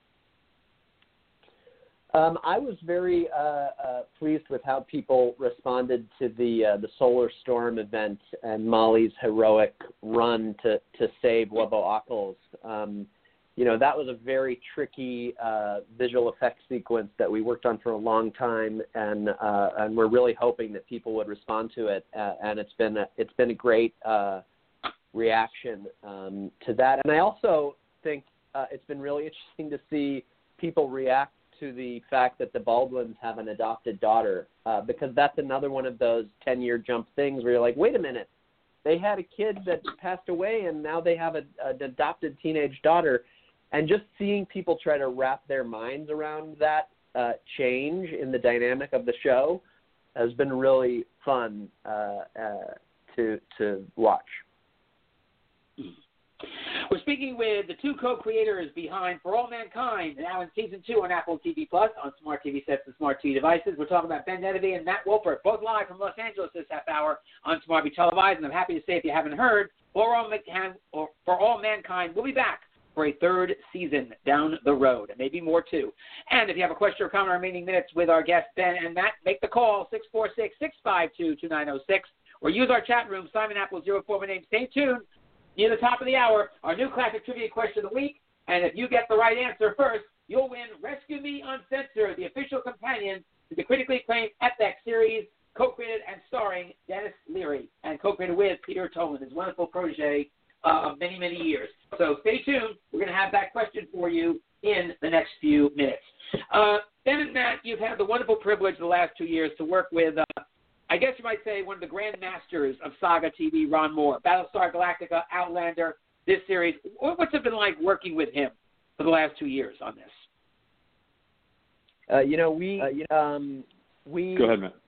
Um, I was very uh, uh, pleased with how people responded to the uh, the Solar Storm event and Molly's heroic run to, to save Wubbo Ockles. Um, you know, that was a very tricky uh, visual effects sequence that we worked on for a long time, and uh, and we're really hoping that people would respond to it. Uh, and it's been a, it's been a great uh, reaction um, to that. And I also think uh, it's been really interesting to see people react to the fact that the Baldwins have an adopted daughter, uh, because that's another one of those ten-year jump things where you're like, wait a minute, they had a kid that passed away and now they have a, an adopted teenage daughter. And just seeing people try to wrap their minds around that uh, change in the dynamic of the show has been really fun uh, uh, to to watch. We're speaking with the two co-creators behind For All Mankind, now in season two on Apple T V Plus, on smart T V sets and smart T V devices. We're talking about Ben Netterby and Matt Wolpert, both live from Los Angeles this half hour on Smart T V Televised. And I'm happy to say, if you haven't heard, For All Mankind, or For All Mankind will be back for a third season down the road, and maybe more too. And if you have a question or comment remaining minutes with our guests Ben and Matt, make the call six four six, six five two, two nine zero six, or use our chat room, Simon Apple zero four, my name. Stay tuned. Near the top of the hour, our new classic trivia question of the week, and if you get the right answer first, you'll win Rescue Me Uncensored, the official companion to the critically acclaimed F X series, co-created and starring Dennis Leary. and co-creator with Peter Tolan, his wonderful protege uh, of many, many years. So stay tuned. We're going to have that question for you in the next few minutes. Uh, Ben and Matt, you've had the wonderful privilege the last two years to work with, uh, I guess you might say, one of the grand masters of Saga T V, Ron Moore, Battlestar Galactica, Outlander, this series. What's it been like working with him for the last two years on this? Uh, you know, we uh, you know, um, we Go ahead, Matt.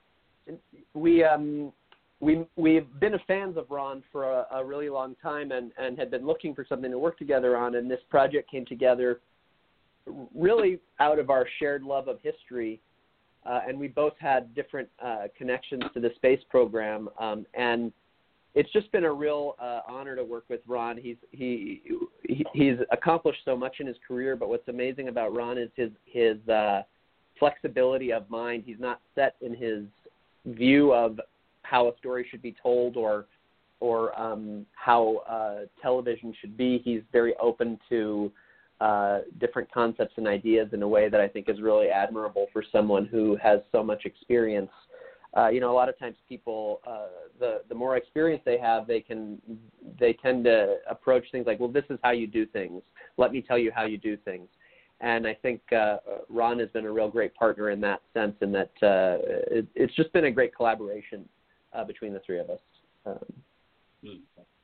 We um we we've been fans of Ron for a, a really long time, and, and had been looking for something to work together on. And this project came together really out of our shared love of history, uh, and we both had different uh, connections to the space program. Um, and it's just been a real uh, honor to work with Ron. He's he, he he's accomplished so much in his career, but what's amazing about Ron is his his uh, flexibility of mind. He's not set in his view of how a story should be told or or um, how uh, television should be. He's very open to uh, different concepts and ideas in a way that I think is really admirable for someone who has so much experience. Uh, you know, a lot of times people, uh, the the more experience they have, they can they tend to approach things like, well, this is how you do things. Let me tell you how you do things. And I think uh, Ron has been a real great partner in that sense, in that uh, it, it's just been a great collaboration uh, between the three of us. Um,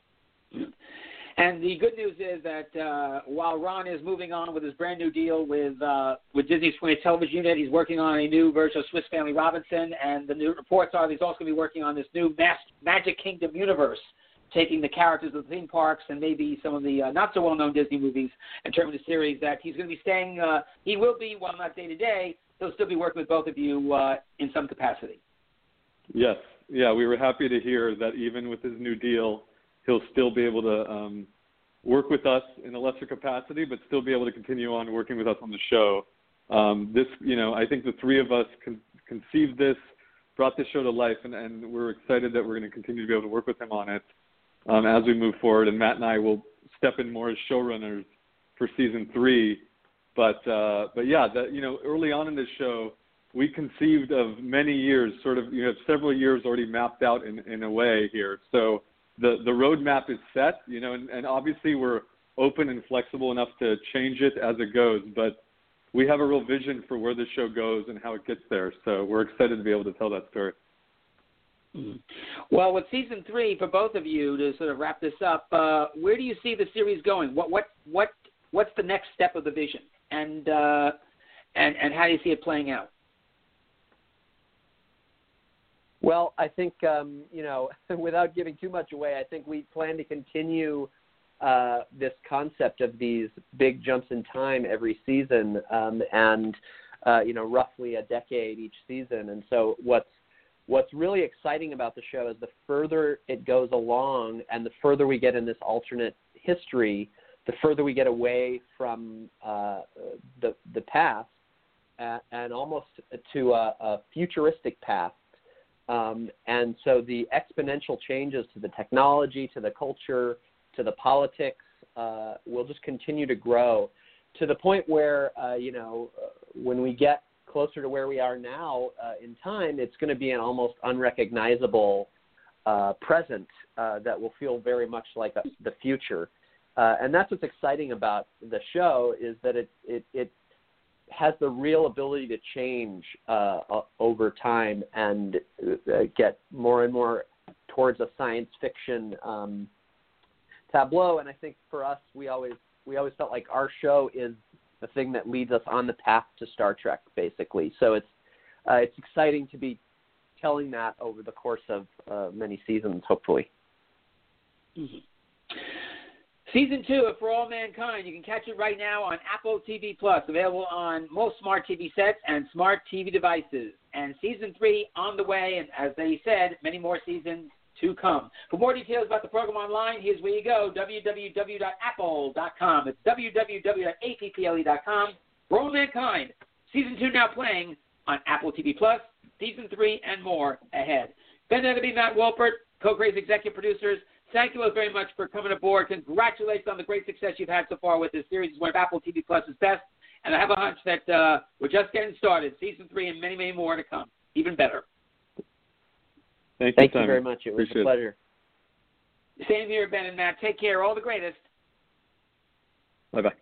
And the good news is that uh, while Ron is moving on with his brand new deal with uh, with Disney's twentieth Television Unit, he's working on a new version of Swiss Family Robinson, and the new reports are that he's also going to be working on this new Mas- Magic Kingdom universe, taking the characters of the theme parks and maybe some of the uh, not-so-well-known Disney movies and turning the series that he's going to be staying, uh, he will be, while not day-to-day, he'll still be working with both of you uh, in some capacity. Yes. Yeah, we were happy to hear that even with his new deal, he'll still be able to um, work with us in a lesser capacity, but still be able to continue on working with us on the show. Um, this, you know, I think the three of us con- conceived this, brought this show to life, and, and we're excited that we're going to continue to be able to work with him on it um, as we move forward. And Matt and I will step in more as showrunners for season three. But, uh, but yeah, that, you know, early on in this show, we conceived of many years, sort of, you have several years already mapped out in, in a way here. So the, the roadmap is set, you know, and, and obviously we're open and flexible enough to change it as it goes, but we have a real vision for where the show goes and how it gets there. So we're excited to be able to tell that story. Mm-hmm. Well, with season three, for both of you, to sort of wrap this up, uh, where do you see the series going? What, what, what, what's the next step of the vision, and uh, and and how do you see it playing out? Well, I think, um, you know, without giving too much away, I think we plan to continue uh, this concept of these big jumps in time every season, um, and, uh, you know, roughly a decade each season. And so what's what's really exciting about the show is the further it goes along and the further we get in this alternate history, the further we get away from uh, the, the past uh, and almost to a, a futuristic path. Um, and so the exponential changes to the technology, to the culture, to the politics uh, will just continue to grow to the point where, uh, you know, uh, when we get closer to where we are now uh, in time, it's going to be an almost unrecognizable uh, present uh, that will feel very much like a, the future. Uh, and that's what's exciting about the show, is that it, it, it has the real ability to change uh, over time and uh, get more and more towards a science fiction um, tableau. And I think for us, we always we always felt like our show is the thing that leads us on the path to Star Trek, basically. So it's uh, it's exciting to be telling that over the course of uh, many seasons, hopefully. Mm-hmm. Season two of For All Mankind, you can catch it right now on Apple T V Plus, available on most smart T V sets and smart T V devices. And season three on the way, and as they said, many more seasons to come. For more details about the program online, here's where you go, w w w dot apple dot com. It's w w w dot apple dot com. For All Mankind, season two now playing on Apple T V Plus, season three and more ahead. Ben Enderby, Matt Wolpert, Co-Creator's executive producers, thank you all very much for coming aboard. Congratulations on the great success you've had so far with this series. It's one of Apple T V Plus's best, and I have a hunch that uh, we're just getting started. Season three and many, many more to come. Even better. Thank you, Thank Simon. you very much. It was Appreciate a pleasure. Same here, Ben and Matt. Take care. All the greatest. Bye-bye.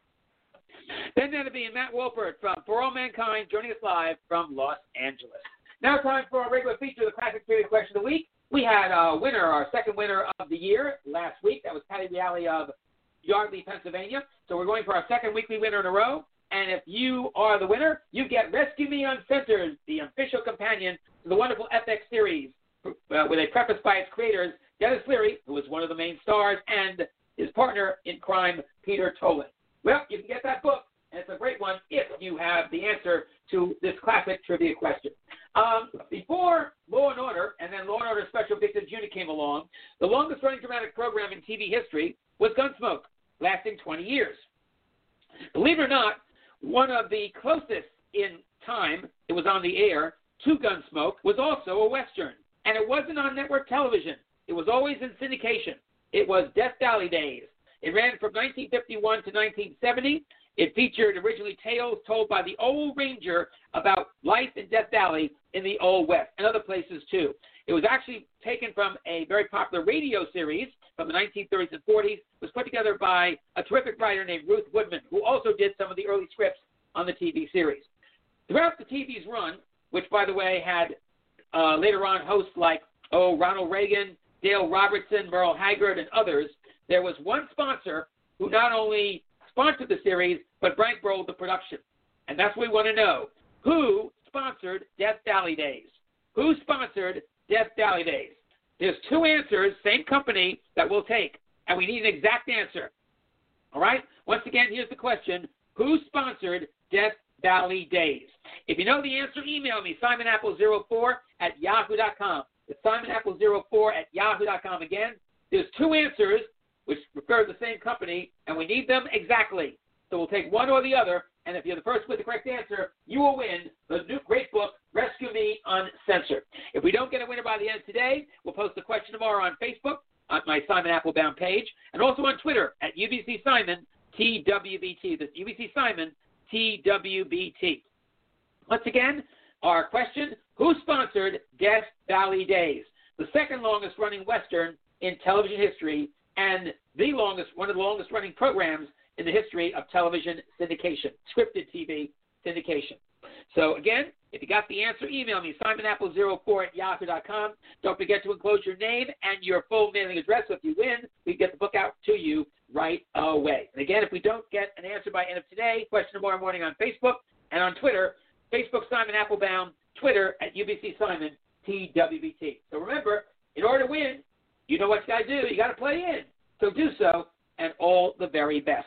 Ben Deneby and Matt Wolpert from For All Mankind joining us live from Los Angeles. Now time for our regular feature, the Classic Trivia Question of the Week. We had a winner, our second winner of the year last week. That was Patty Reale of Yardley, Pennsylvania. So we're going for our second weekly winner in a row. And if you are the winner, you get Rescue Me Uncensored, the official companion to the wonderful F X series, uh, with a preface by its creators, Dennis Leary, who was one of the main stars, and his partner in crime, Peter Tolan. Well, you can get that book, and it's a great one if you have the answer to this classic trivia question. Um, before Law and Order, and then Law and Order Special Victims Unit came along, the longest-running dramatic program in T V history was Gunsmoke, lasting twenty years. Believe it or not, one of the closest in time it was on the air to Gunsmoke was also a Western, and it wasn't on network television. It was always in syndication. It was Death Valley Days. It ran from nineteen fifty-one to nineteen seventy. It featured originally tales told by the old ranger about life in Death Valley in the Old West and other places too. It was actually taken from a very popular radio series from the nineteen thirties and forties. It was put together by a terrific writer named Ruth Woodman, who also did some of the early scripts on the T V series. Throughout the T V's run, which, by the way, had uh, later on hosts like oh, Ronald Reagan, Dale Robertson, Merle Haggard, and others, there was one sponsor who not only sponsored the series, but bankrolled the production. And that's what we want to know. Who sponsored Death Valley Days? Who sponsored Death Valley Days? There's two answers, same company, that we'll take, and we need an exact answer. All right? Once again, here's the question. Who sponsored Death Valley Days? If you know the answer, email me, simon apple zero four at yahoo dot com. It's simon apple zero four at yahoo dot com. Again, there's two answers which refer to the same company, and we need them exactly. So we'll take one or the other, and if you're the first with the correct answer, you will win the new great book, Rescue Me Uncensored. If we don't get a winner by the end of today, we'll post the question tomorrow on Facebook, on my Simon Applebound page, and also on Twitter at U B C Simon T W B T. That's U B C Simon T W B T. Once again, our question, who sponsored Death Valley Days, the second longest running Western in television history, and the longest, one of the longest running programs in the history of television syndication, scripted T V syndication. So again, if you got the answer, email me, simon apple zero four at yahoo dot com. Don't forget to enclose your name and your full mailing address. So if you win, we get the book out to you right away. And again, if we don't get an answer by end of today, question tomorrow morning on Facebook and on Twitter, Facebook Simon Applebound, Twitter at U B C Simon T W B T. So remember, in order to win, you know what you got to do. You got to play in. So do so, and all the very best.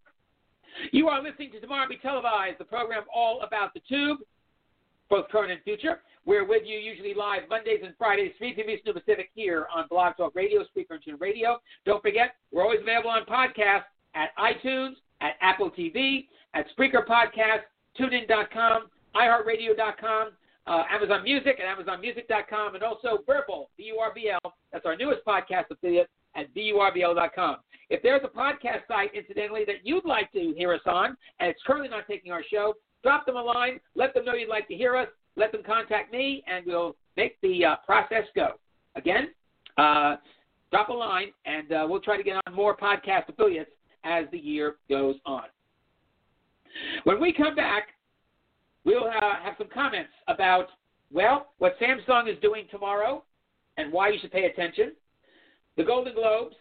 You are listening to Tomorrow Be Televised, the program all about the tube, both current and future. We're with you usually live Mondays and Fridays, three p m Eastern Pacific, here on Blog Talk Radio, Spreaker, and Tune Radio. Don't forget, we're always available on podcast at iTunes, at Apple T V, at Spreaker Podcast, TuneIn dot com, i heart radio dot com, uh, Amazon Music at amazon music dot com, and also Verbal, V U R B L. That's our newest podcast affiliate at V U R B L dot com. If there's a podcast site, incidentally, that you'd like to hear us on, and it's currently not taking our show, drop them a line. Let them know you'd like to hear us. Let them contact me, and we'll make the uh, process go. Again, uh, drop a line, and uh, we'll try to get on more podcast affiliates as the year goes on. When we come back, we'll uh, have some comments about, well, what Samsung is doing tomorrow and why you should pay attention, the Golden Globes,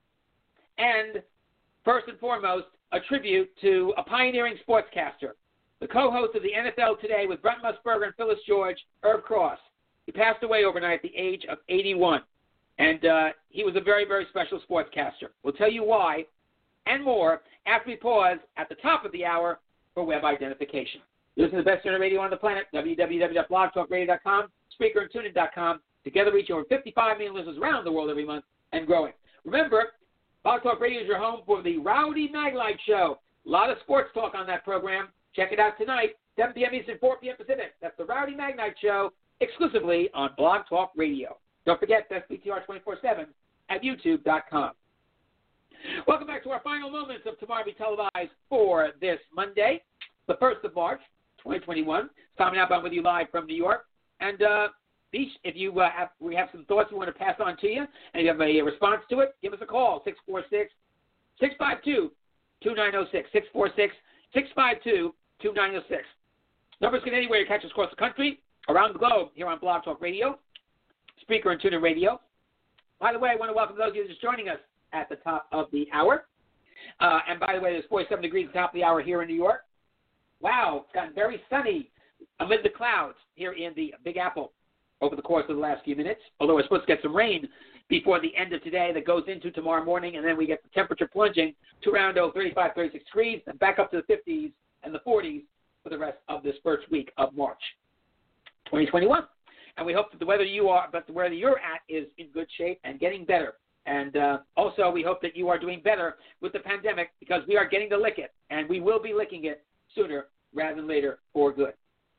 and first and foremost, a tribute to a pioneering sportscaster, the co-host of the N F L Today with Brent Musburger and Phyllis George, Herb Cross. He passed away overnight at the age of eighty-one, and uh, he was a very, very special sportscaster. We'll tell you why and more after we pause at the top of the hour for web identification. Listen to the best internet radio on the planet, w w w dot blog talk radio dot com, Spreaker and Tune In dot com. Together reach over fifty-five million listeners around the world every month and growing. Remember, Blog Talk Radio is your home for the Rowdy Maglite Show. A lot of sports talk on that program. Check it out tonight, seven p m Eastern, four p m Pacific. That's the Rowdy Maglite Show, exclusively on Blog Talk Radio. Don't forget, that's B T R twenty-four seven at youtube dot com. Welcome back to our final moments of Tomorrow Be Televised for this Monday, the first of March, twenty twenty-one. Simon Applebound with you live from New York. And uh, Beach, if you uh, have, we have some thoughts we want to pass on to you, and you have a response to it, give us a call, six four six, six five two, two nine zero six, six four six, six five two, two nine zero six. Numbers can anywhere you catch us across the country, around the globe, here on Blog Talk Radio, Speaker and TuneIn Radio. By the way, I want to welcome those of you just joining us at the top of the hour. Uh, and by the way, there's forty-seven degrees at the top of the hour here in New York. Wow, it's gotten very sunny amid the clouds here in the Big Apple over the course of the last few minutes, although we're supposed to get some rain before the end of today that goes into tomorrow morning, and then we get the temperature plunging to around oh, thirty-five, thirty-six degrees, and back up to the fifties and the forties for the rest of this first week of March twenty twenty-one. And we hope that the weather you are, but the weather you're at is in good shape and getting better. And uh, also, we hope that you are doing better with the pandemic, because we are getting to lick it, and we will be licking it sooner rather than later for good.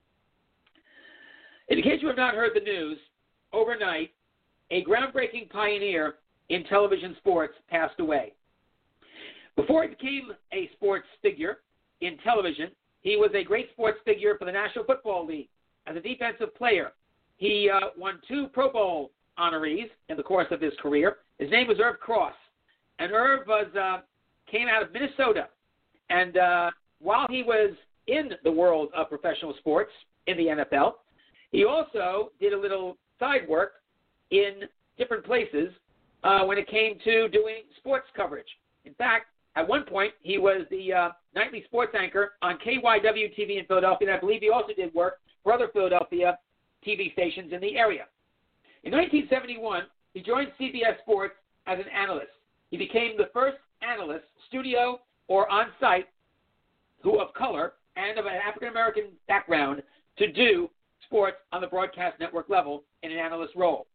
In case you have not heard the news, overnight, a groundbreaking pioneer in television sports passed away. Before he became a sports figure in television, he was a great sports figure for the National Football League. As a defensive player, he uh, won two Pro Bowl honorees in the course of his career. His name was Irv Cross, and Irv was uh, came out of Minnesota. And uh, while he was in the world of professional sports in the N F L, he also did a little side work in different places uh, when it came to doing sports coverage. In fact, at one point, he was the uh, nightly sports anchor on K Y W T V in Philadelphia, and I believe he also did work for other Philadelphia T V stations in the area. In nineteen seventy-one, he joined C B S Sports as an analyst. He became the first analyst, studio or on-site, who of color and of an African-American background to do sports on the broadcast network level in an analyst role.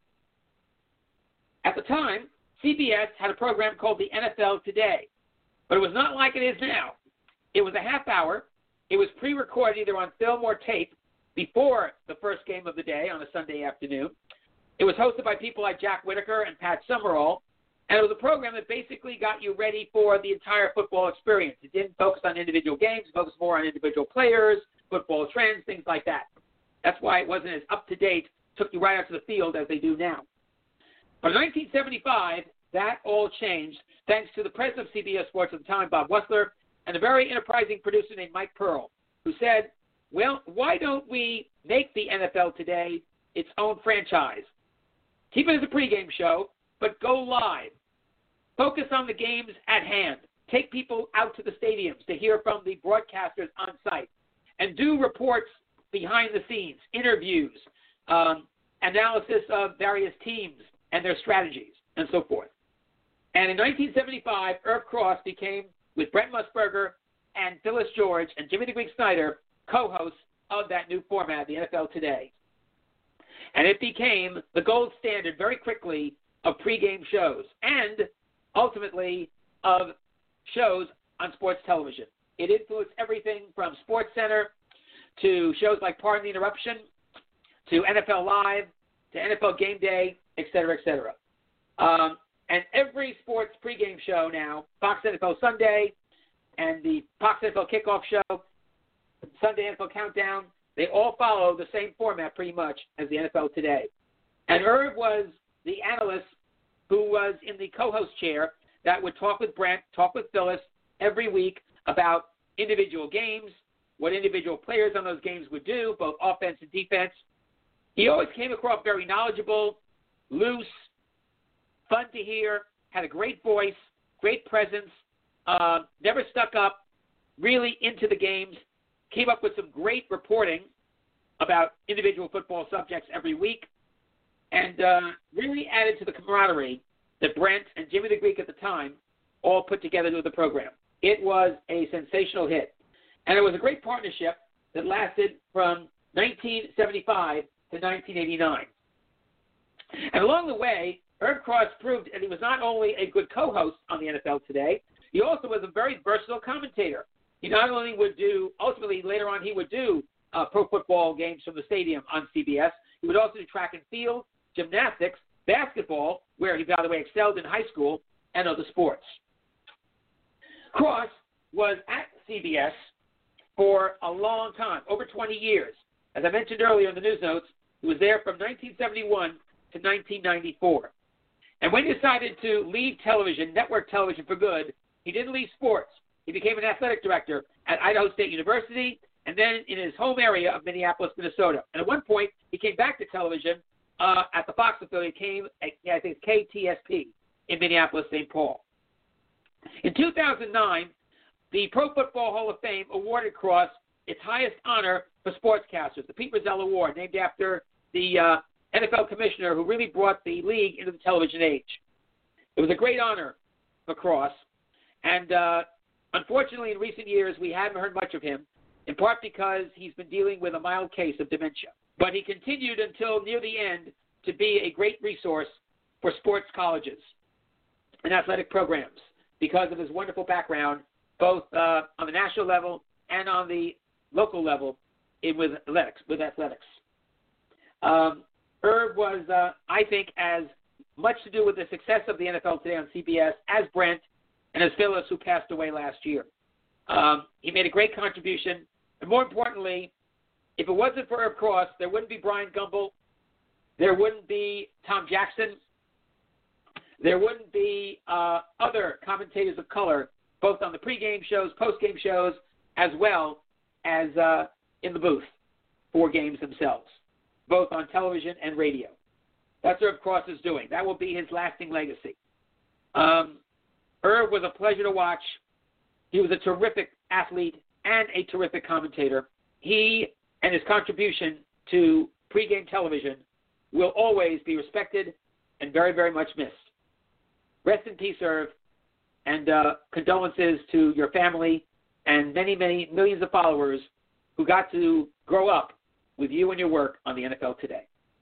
At the time, C B S had a program called the N F L Today, but it was not like it is now. It was a half hour. It was pre-recorded either on film or tape before the first game of the day on a Sunday afternoon. It was hosted by people like Jack Whitaker and Pat Summerall, and it was a program that basically got you ready for the entire football experience. It didn't focus on individual games. It focused more on individual players, football trends, things like that. That's why it wasn't as up-to-date, took you right out to the field as they do now. But in nineteen seventy-five, that all changed thanks to the president of C B S Sports at the time, Bob Wessler, and a very enterprising producer named Mike Pearl, who said, well, why don't we make the N F L Today its own franchise? Keep it as a pregame show, but go live. Focus on the games at hand. Take people out to the stadiums to hear from the broadcasters on site, and do reports behind the scenes, interviews, um, analysis of various teams and their strategies, and so forth. And in nineteen seventy-five, Irv Cross became, with Brent Musburger and Phyllis George and Jimmy the Greek Snyder, co-hosts of that new format, the N F L Today. And it became the gold standard very quickly of pregame shows and ultimately of shows on sports television. It influenced everything from SportsCenter to shows like Pardon the Interruption to N F L Live to N F L Game Day, et cetera, et cetera. Um, and every sports pregame show now, Fox N F L Sunday and the Fox N F L Kickoff Show, Sunday N F L Countdown, they all follow the same format pretty much as the N F L Today. And Irv was the analyst who was in the co-host chair that would talk with Brent, talk with Phyllis every week about individual games, what individual players on those games would do, both offense and defense. He always came across very knowledgeable, loose, fun to hear, had a great voice, great presence, uh, never stuck up, really into the games, came up with some great reporting about individual football subjects every week, and uh, really added to the camaraderie that Brent and Jimmy the Greek at the time all put together with the program. It was a sensational hit. And it was a great partnership that lasted from nineteen seventy-five to nineteen eighty-nine. And along the way, Irv Cross proved that he was not only a good co-host on the N F L Today, he also was a very versatile commentator. He not only would do, ultimately later on he would do uh, pro football games from the stadium on C B S, he would also do track and field, gymnastics, basketball, where he, by the way, excelled in high school, and other sports. Cross was at C B S for a long time, over twenty years. As I mentioned earlier in the news notes, He was there from nineteen seventy-one to nineteen ninety-four. And when he decided to leave television, network television for good, he didn't leave sports. He became an athletic director at Idaho State University and then in his home area of Minneapolis, Minnesota. And at one point, he came back to television uh, at the Fox affiliate, came at, I think, K T S P in Minneapolis, Saint Paul. In two thousand nine, the Pro Football Hall of Fame awarded Cross its highest honor for sportscasters, the Pete Rozelle Award, named after the uh, N F L commissioner who really brought the league into the television age. It was a great honor for Cross, and uh, unfortunately in recent years we haven't heard much of him, in part because he's been dealing with a mild case of dementia. But he continued until near the end to be a great resource for sports colleges and athletic programs because of his wonderful background, both uh, on the national level and on the local level in, with athletics. With athletics. Um, Herb was, uh, I think, as much to do with the success of the N F L Today on C B S as Brent and as Phyllis, who passed away last year. Um, he made a great contribution, and more importantly, if it wasn't for Herb Cross, there wouldn't be Brian Gumbel, there wouldn't be Tom Jackson, there wouldn't be uh, other commentators of color, both on the pregame shows, postgame shows, as well as uh, in the booth for games themselves, both on television and radio. That's what Herb Cross is doing. That will be his lasting legacy. Um, Herb was a pleasure to watch. He was a terrific athlete and a terrific commentator. He and his contribution to pregame television will always be respected and very, very much missed. Rest in peace, Herb, and uh, condolences to your family and many, many millions of followers who got to grow up with you and your work on the N F L Today.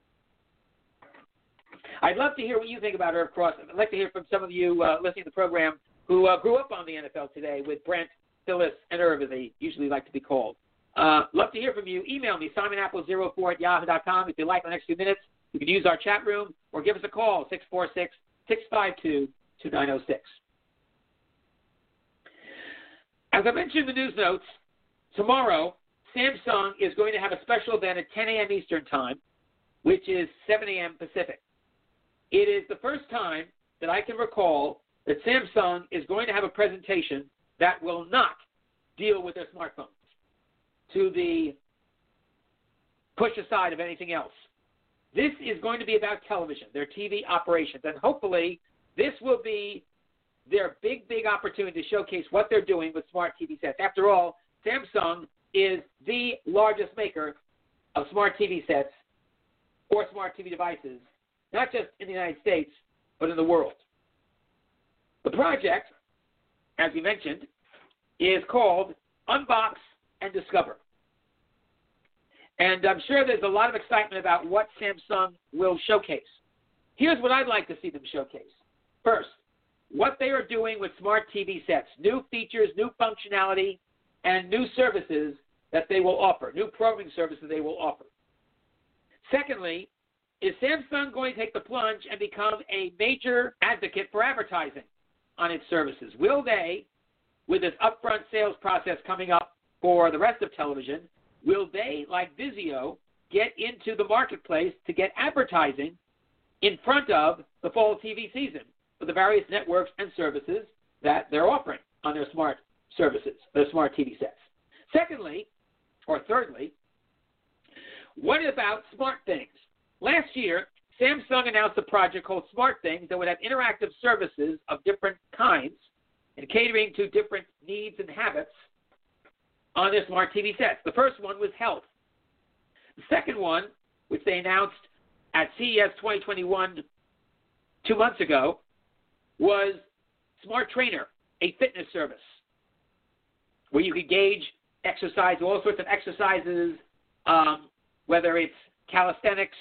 I'd love to hear what you think about Herb Cross. I'd like to hear from some of you uh, listening to the program who uh, grew up on the N F L Today with Brent, Phyllis, and Herb, as they usually like to be called. Uh, love to hear from you. Email me, simon apple zero four at yahoo dot com. If you like, in the next few minutes, you can use our chat room or give us a call, six four six, six five two, two nine zero six. As I mentioned in the news notes, tomorrow, Samsung is going to have a special event at ten a.m. Eastern Time, which is seven a.m. Pacific. It is the first time that I can recall that Samsung is going to have a presentation that will not deal with their smartphones to the push aside of anything else. This is going to be about television, their T V operations, and hopefully this will be their big, big opportunity to showcase what they're doing with smart T V sets. After all, Samsung is the largest maker of smart T V sets or smart T V devices, not just in the United States, but in the world. The project, as we mentioned, is called Unbox and Discover. And I'm sure there's a lot of excitement about what Samsung will showcase. Here's what I'd like to see them showcase. First, what they are doing with smart T V sets, new features, new functionality, and new services that they will offer, new programming services they will offer. Secondly, is Samsung going to take the plunge and become a major advocate for advertising on its services? Will they, with this upfront sales process coming up for the rest of television, will they, like Vizio, get into the marketplace to get advertising in front of the fall T V season for the various networks and services that they're offering on their smart services, their smart T V sets? Secondly, or thirdly, what about Smart Things? Last year, Samsung announced a project called Smart Things that would have interactive services of different kinds and catering to different needs and habits on their smart T V sets. The first one was health. The second one, which they announced at C E S twenty twenty-one two months ago, was Smart Trainer, a fitness service where you could gauge exercise, all sorts of exercises, um, whether it's calisthenics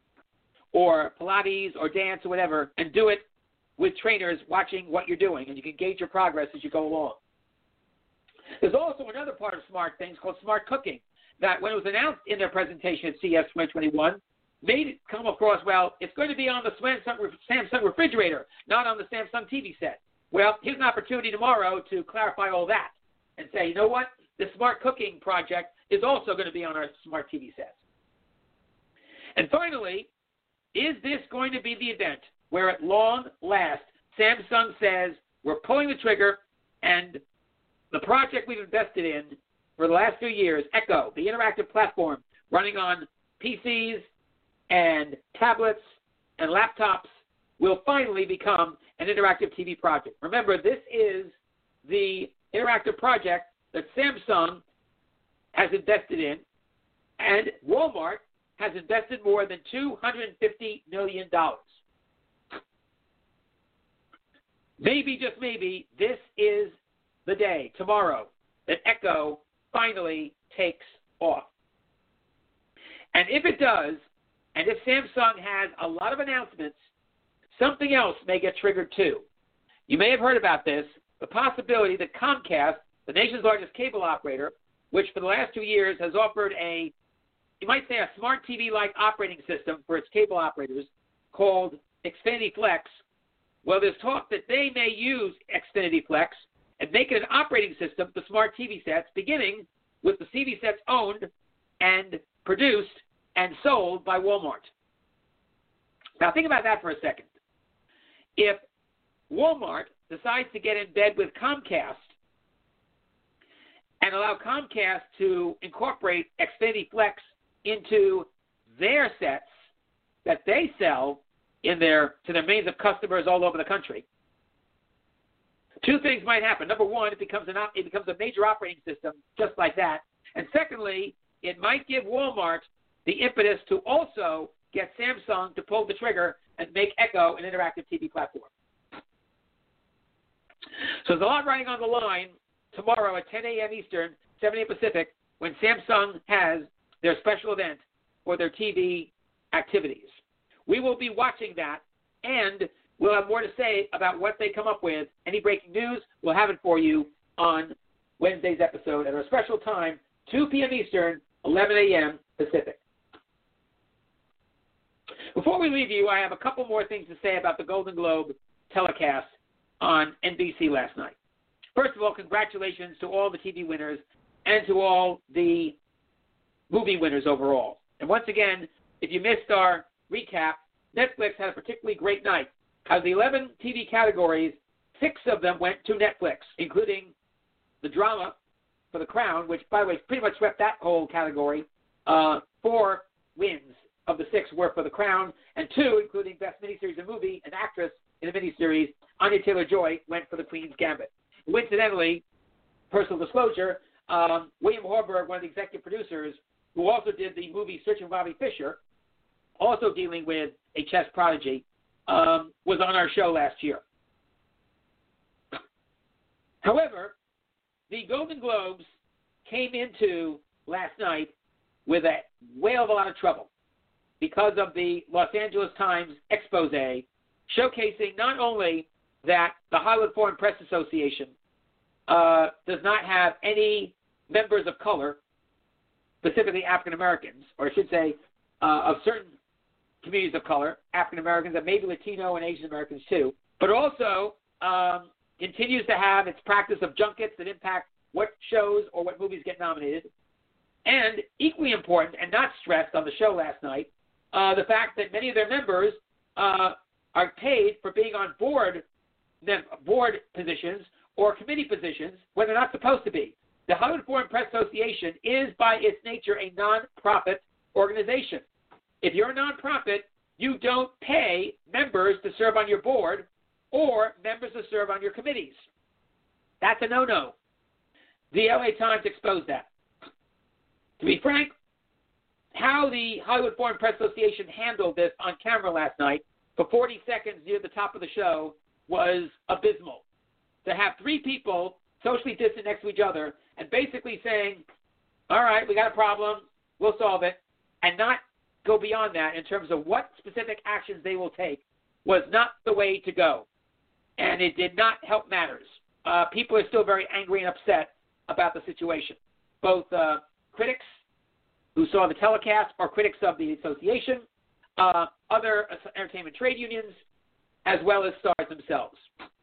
or Pilates or dance or whatever, and do it with trainers watching what you're doing, and you can gauge your progress as you go along. There's also another part of Smart Things called Smart Cooking that, when it was announced in their presentation at C E S twenty twenty-one, made it come across, well, it's going to be on the Samsung refrigerator, not on the Samsung T V set. Well, here's an opportunity tomorrow to clarify all that and say, you know what, the Smart Cooking project is also going to be on our smart T V sets. And finally, is this going to be the event where at long last Samsung says we're pulling the trigger and the project we've invested in for the last few years, Echo, the interactive platform running on P Cs and tablets and laptops, will finally become an interactive T V project. Remember, this is the interactive project that Samsung has invested in, and Walmart has invested more than two hundred fifty million dollars. Maybe, just maybe, this is the day, tomorrow, that Echo finally takes off. And if it does, and if Samsung has a lot of announcements, something else may get triggered too. You may have heard about this, the possibility that Comcast, the nation's largest cable operator, which for the last two years has offered a, you might say, a smart T V-like operating system for its cable operators called Xfinity Flex. Well, there's talk that they may use Xfinity Flex and make it an operating system for smart T V sets, beginning with the T V sets owned and produced and sold by Walmart. Now, think about that for a second. If Walmart decides to get in bed with Comcast and allow Comcast to incorporate Xfinity Flex into their sets that they sell in their to their millions of customers all over the country, two things might happen. Number one, it becomes an op- it becomes a major operating system just like that. And secondly, it might give Walmart the impetus to also get Samsung to pull the trigger and make Echo an interactive T V platform. So there's a lot riding on the line tomorrow at ten a.m. Eastern, seven a.m. Pacific, when Samsung has their special event for their T V activities. We will be watching that, and we'll have more to say about what they come up with. Any breaking news, we'll have it for you on Wednesday's episode at our special time, two p.m. Eastern, eleven a.m. Pacific. Before we leave you, I have a couple more things to say about the Golden Globe telecast on N B C last night. First of all, congratulations to all the T V winners and to all the movie winners overall. And once again, if you missed our recap, Netflix had a particularly great night. Out of the eleven T V categories, six of them went to Netflix, including the drama for The Crown, which, by the way, pretty much swept that whole category. Uh, four wins of the six were for The Crown, and two, including Best Miniseries and Movie, an actress in a miniseries, Anya Taylor-Joy, went for The Queen's Gambit. Coincidentally, personal disclosure, um, William Horberg, one of the executive producers, who also did the movie Searching Bobby Fischer, also dealing with a chess prodigy, um, was on our show last year. However, the Golden Globes came into last night with a whale of a lot of trouble because of the Los Angeles Times expose showcasing not only that the Hollywood Foreign Press Association uh, does not have any members of color, specifically African Americans, or I should say uh, of certain communities of color, African Americans, and maybe Latino and Asian Americans too, but also um, continues to have its practice of junkets that impact what shows or what movies get nominated. And equally important, and not stressed on the show last night, uh, the fact that many of their members uh, are paid for being on board board positions or committee positions when they're not supposed to be. The Hollywood Foreign Press Association is, by its nature, a non-profit organization. If you're a non-profit, you don't pay members to serve on your board or members to serve on your committees. That's a no-no. The L A Times exposed that. To be frank, how the Hollywood Foreign Press Association handled this on camera last night for forty seconds near the top of the show was abysmal. To have three people socially distant next to each other and basically saying, all right, we got a problem, we'll solve it, and not go beyond that in terms of what specific actions they will take was not the way to go. And it did not help matters. Uh, people are still very angry and upset about the situation. Both uh, critics who saw the telecast or critics of the association, uh, other entertainment trade unions, as well as stars themselves.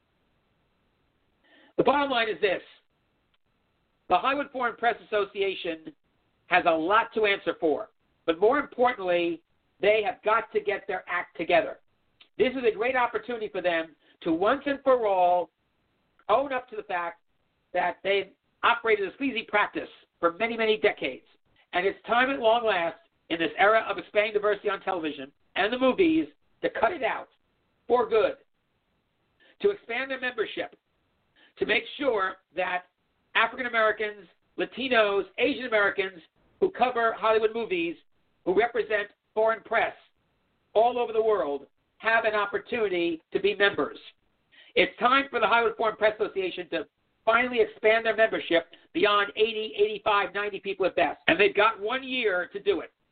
The bottom line is this. The Hollywood Foreign Press Association has a lot to answer for. But more importantly, they have got to get their act together. This is a great opportunity for them to once and for all own up to the fact that they've operated a sleazy practice for many, many decades. And it's time at long last, in this era of expanding diversity on television and the movies, to cut it out for good, to expand their membership, to make sure that African Americans, Latinos, Asian Americans who cover Hollywood movies, who represent foreign press all over the world, have an opportunity to be members. It's time for the Hollywood Foreign Press Association to finally expand their membership beyond eighty, eighty-five, ninety people at best. And they've got one year to do it.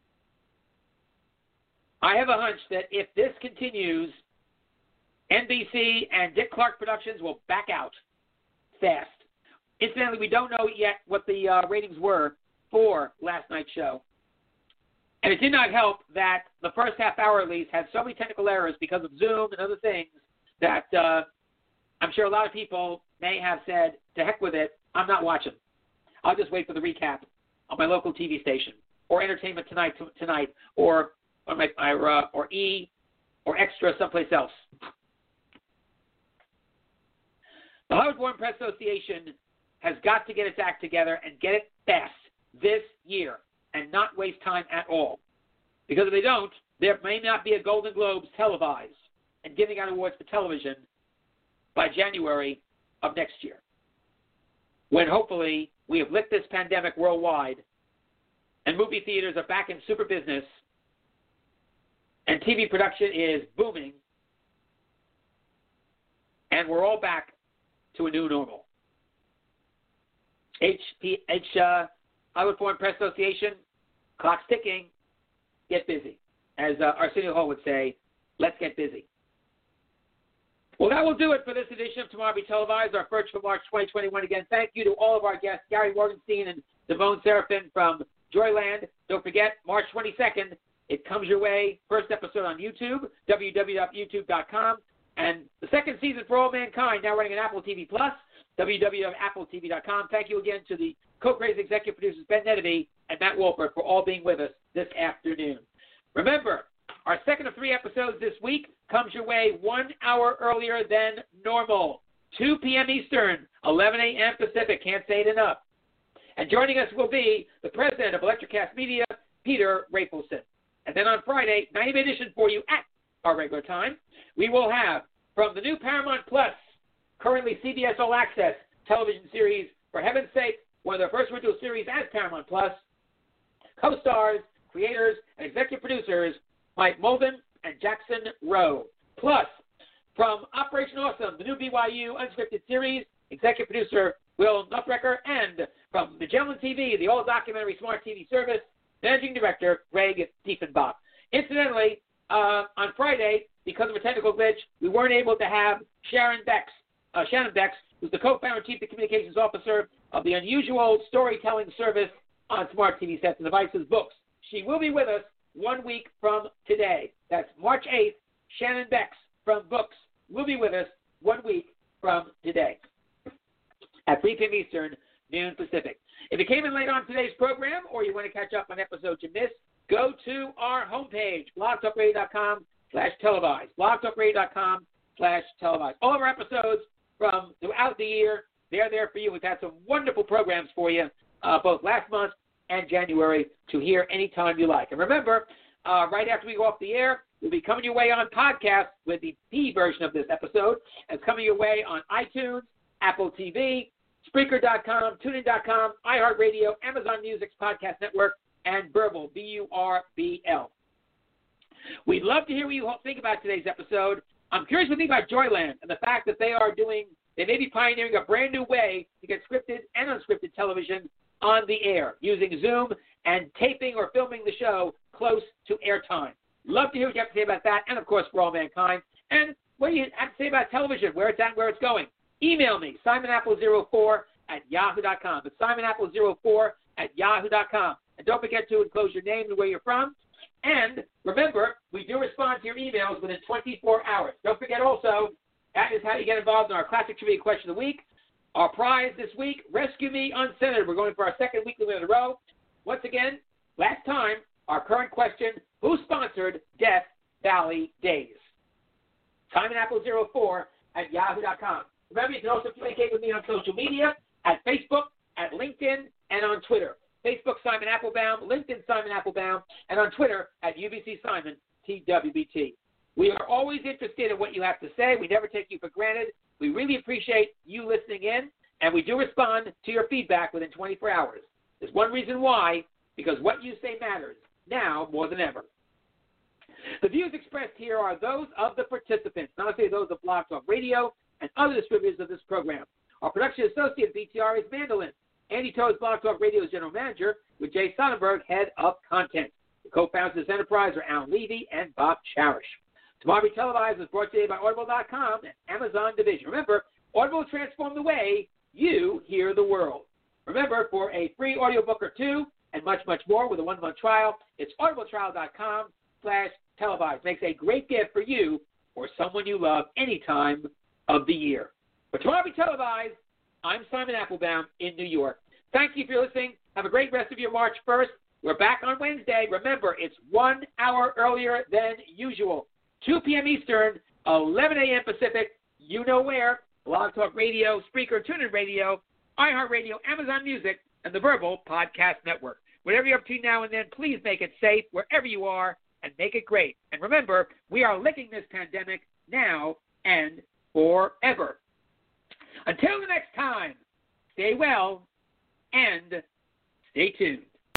I have a hunch that if this continues, N B C and Dick Clark Productions will back out fast. Incidentally, we don't know yet what the uh, ratings were for last night's show. And it did not help that the first half hour at least had so many technical errors because of Zoom and other things that uh, I'm sure a lot of people may have said, to heck with it, I'm not watching. I'll just wait for the recap on my local T V station, or Entertainment Tonight tonight, or or, my, uh, or E, or Extra someplace else. The Hollywood Foreign Press Association has got to get its act together and get it fast this year and not waste time at all. Because if they don't, there may not be a Golden Globes televised and giving out awards for television by January of next year, when hopefully we have licked this pandemic worldwide and movie theaters are back in super business and T V production is booming and we're all back to a new normal. H P, H, uh, Hollywood Foreign Press Association, clock's ticking, get busy. As uh, Arsenio Hall would say, let's get busy. Well, that will do it for this edition of Tomorrow Be Televised, our first for March twenty twenty-one. Again, thank you to all of our guests, Gary Morgenstein and Devone Serafin from Joyland. Don't forget, March twenty-second, it comes your way. First episode on YouTube, w w w dot youtube dot com. And the second season for All Mankind, now running on Apple T V Plus, w w w dot apple t v dot com. Thank you again to the co-creators, executive producers, Ben Netterby and Matt Wolpert, for all being with us this afternoon. Remember, our second of three episodes this week comes your way one hour earlier than normal, two p.m. Eastern, eleven a.m. Pacific. Can't say it enough. And joining us will be the president of Electrocast Media, Peter Rapelson. And then on Friday, ninety-minute edition for you at our regular time, we will have from the new Paramount Plus, currently C B S All Access television series, For Heaven's Sake, one of their first original series as Paramount Plus, co-stars, creators, and executive producers Mike Mulvin and Jackson Rowe. Plus, from Operation Awesome, the new B Y U unscripted series, executive producer Will Nuthrecker, and from Magellan T V, the all-documentary smart T V service, managing director Greg Diefenbach. Incidentally, uh, on Friday, because of a technical glitch, we weren't able to have Sharon Becks, uh, Shannon Becks, who's the co-founder and chief communications officer of the unusual storytelling service on smart T V sets and devices, Books. She will be with us one week from today. That's March eighth. Shannon Becks from Books will be with us one week from today at three p.m. Eastern, noon Pacific. If you came in late on today's program or you want to catch up on episodes you missed, go to our homepage, blog talk radio dot com slash televised, blog talk radio dot com slash televised. All of our episodes from throughout the year, they're there for you. We've had some wonderful programs for you, uh, both last month and January, to hear anytime you like. And remember, uh, right after we go off the air, we'll be coming your way on podcast with the P version of this episode. It's coming your way on iTunes, Apple T V, Spreaker dot com, TuneIn dot com, iHeartRadio, Amazon Music's Podcast Network, and Burble, B U R B L. We'd love to hear what you think about today's episode. I'm curious what you think about Joyland and the fact that they are doing, they may be pioneering a brand new way to get scripted and unscripted television on the air, using Zoom and taping or filming the show close to airtime. Love to hear what you have to say about that, and of course, For All Mankind. And what do you have to say about television, where it's at, where it's going? Email me, simon apple zero four at yahoo dot com. It's simon apple zero four at yahoo dot com. And don't forget to enclose your name and where you're from. And remember, we do respond to your emails within twenty-four hours. Don't forget also, that is how you get involved in our Classic Trivia Question of the Week. Our prize this week, Rescue Me Uncensored. We're going for our second weekly win in a row. Once again, last time, our current question, who sponsored Death Valley Days. Simon Apple zero four at yahoo dot com. Remember, you can also communicate with me on social media at Facebook, at LinkedIn, and on Twitter. Facebook, Simon Applebaum, LinkedIn, Simon Applebaum, and on Twitter at U B C Simon, T W B T. We are always interested in what you have to say. We never take you for granted. We really appreciate you listening in, and we do respond to your feedback within twenty-four hours. There's one reason why, because what you say matters, now more than ever. The views expressed here are those of the participants, not necessarily those of Blog Talk Radio and other distributors of this program. Our production associate at B T R is Mandolin. Andy Toe's Blog Talk Radio's general manager, with Jay Sonnenberg, head of content. The co-founders of this enterprise are Alan Levy and Bob Cherish. Tomorrow Be Televised is brought to you by Audible dot com and Amazon Division. Remember, Audible will transform the way you hear the world. Remember, for a free audiobook or two and much, much more with a one-month trial, it's audible trial dot com slash televised. Makes a great gift for you or someone you love any time of the year. But Tomorrow Be Televised, I'm Simon Applebaum in New York. Thank you for listening. Have a great rest of your March first. We're back on Wednesday. Remember, it's one hour earlier than usual. two p.m. Eastern, eleven a.m. Pacific. You know where. Blog Talk Radio, Spreaker, TuneIn Radio, iHeartRadio, Amazon Music, and the Verbal Podcast Network. Whatever you're up to now and then, please make it safe wherever you are and make it great. And remember, we are licking this pandemic now and forever. Until the next time, stay well and stay tuned.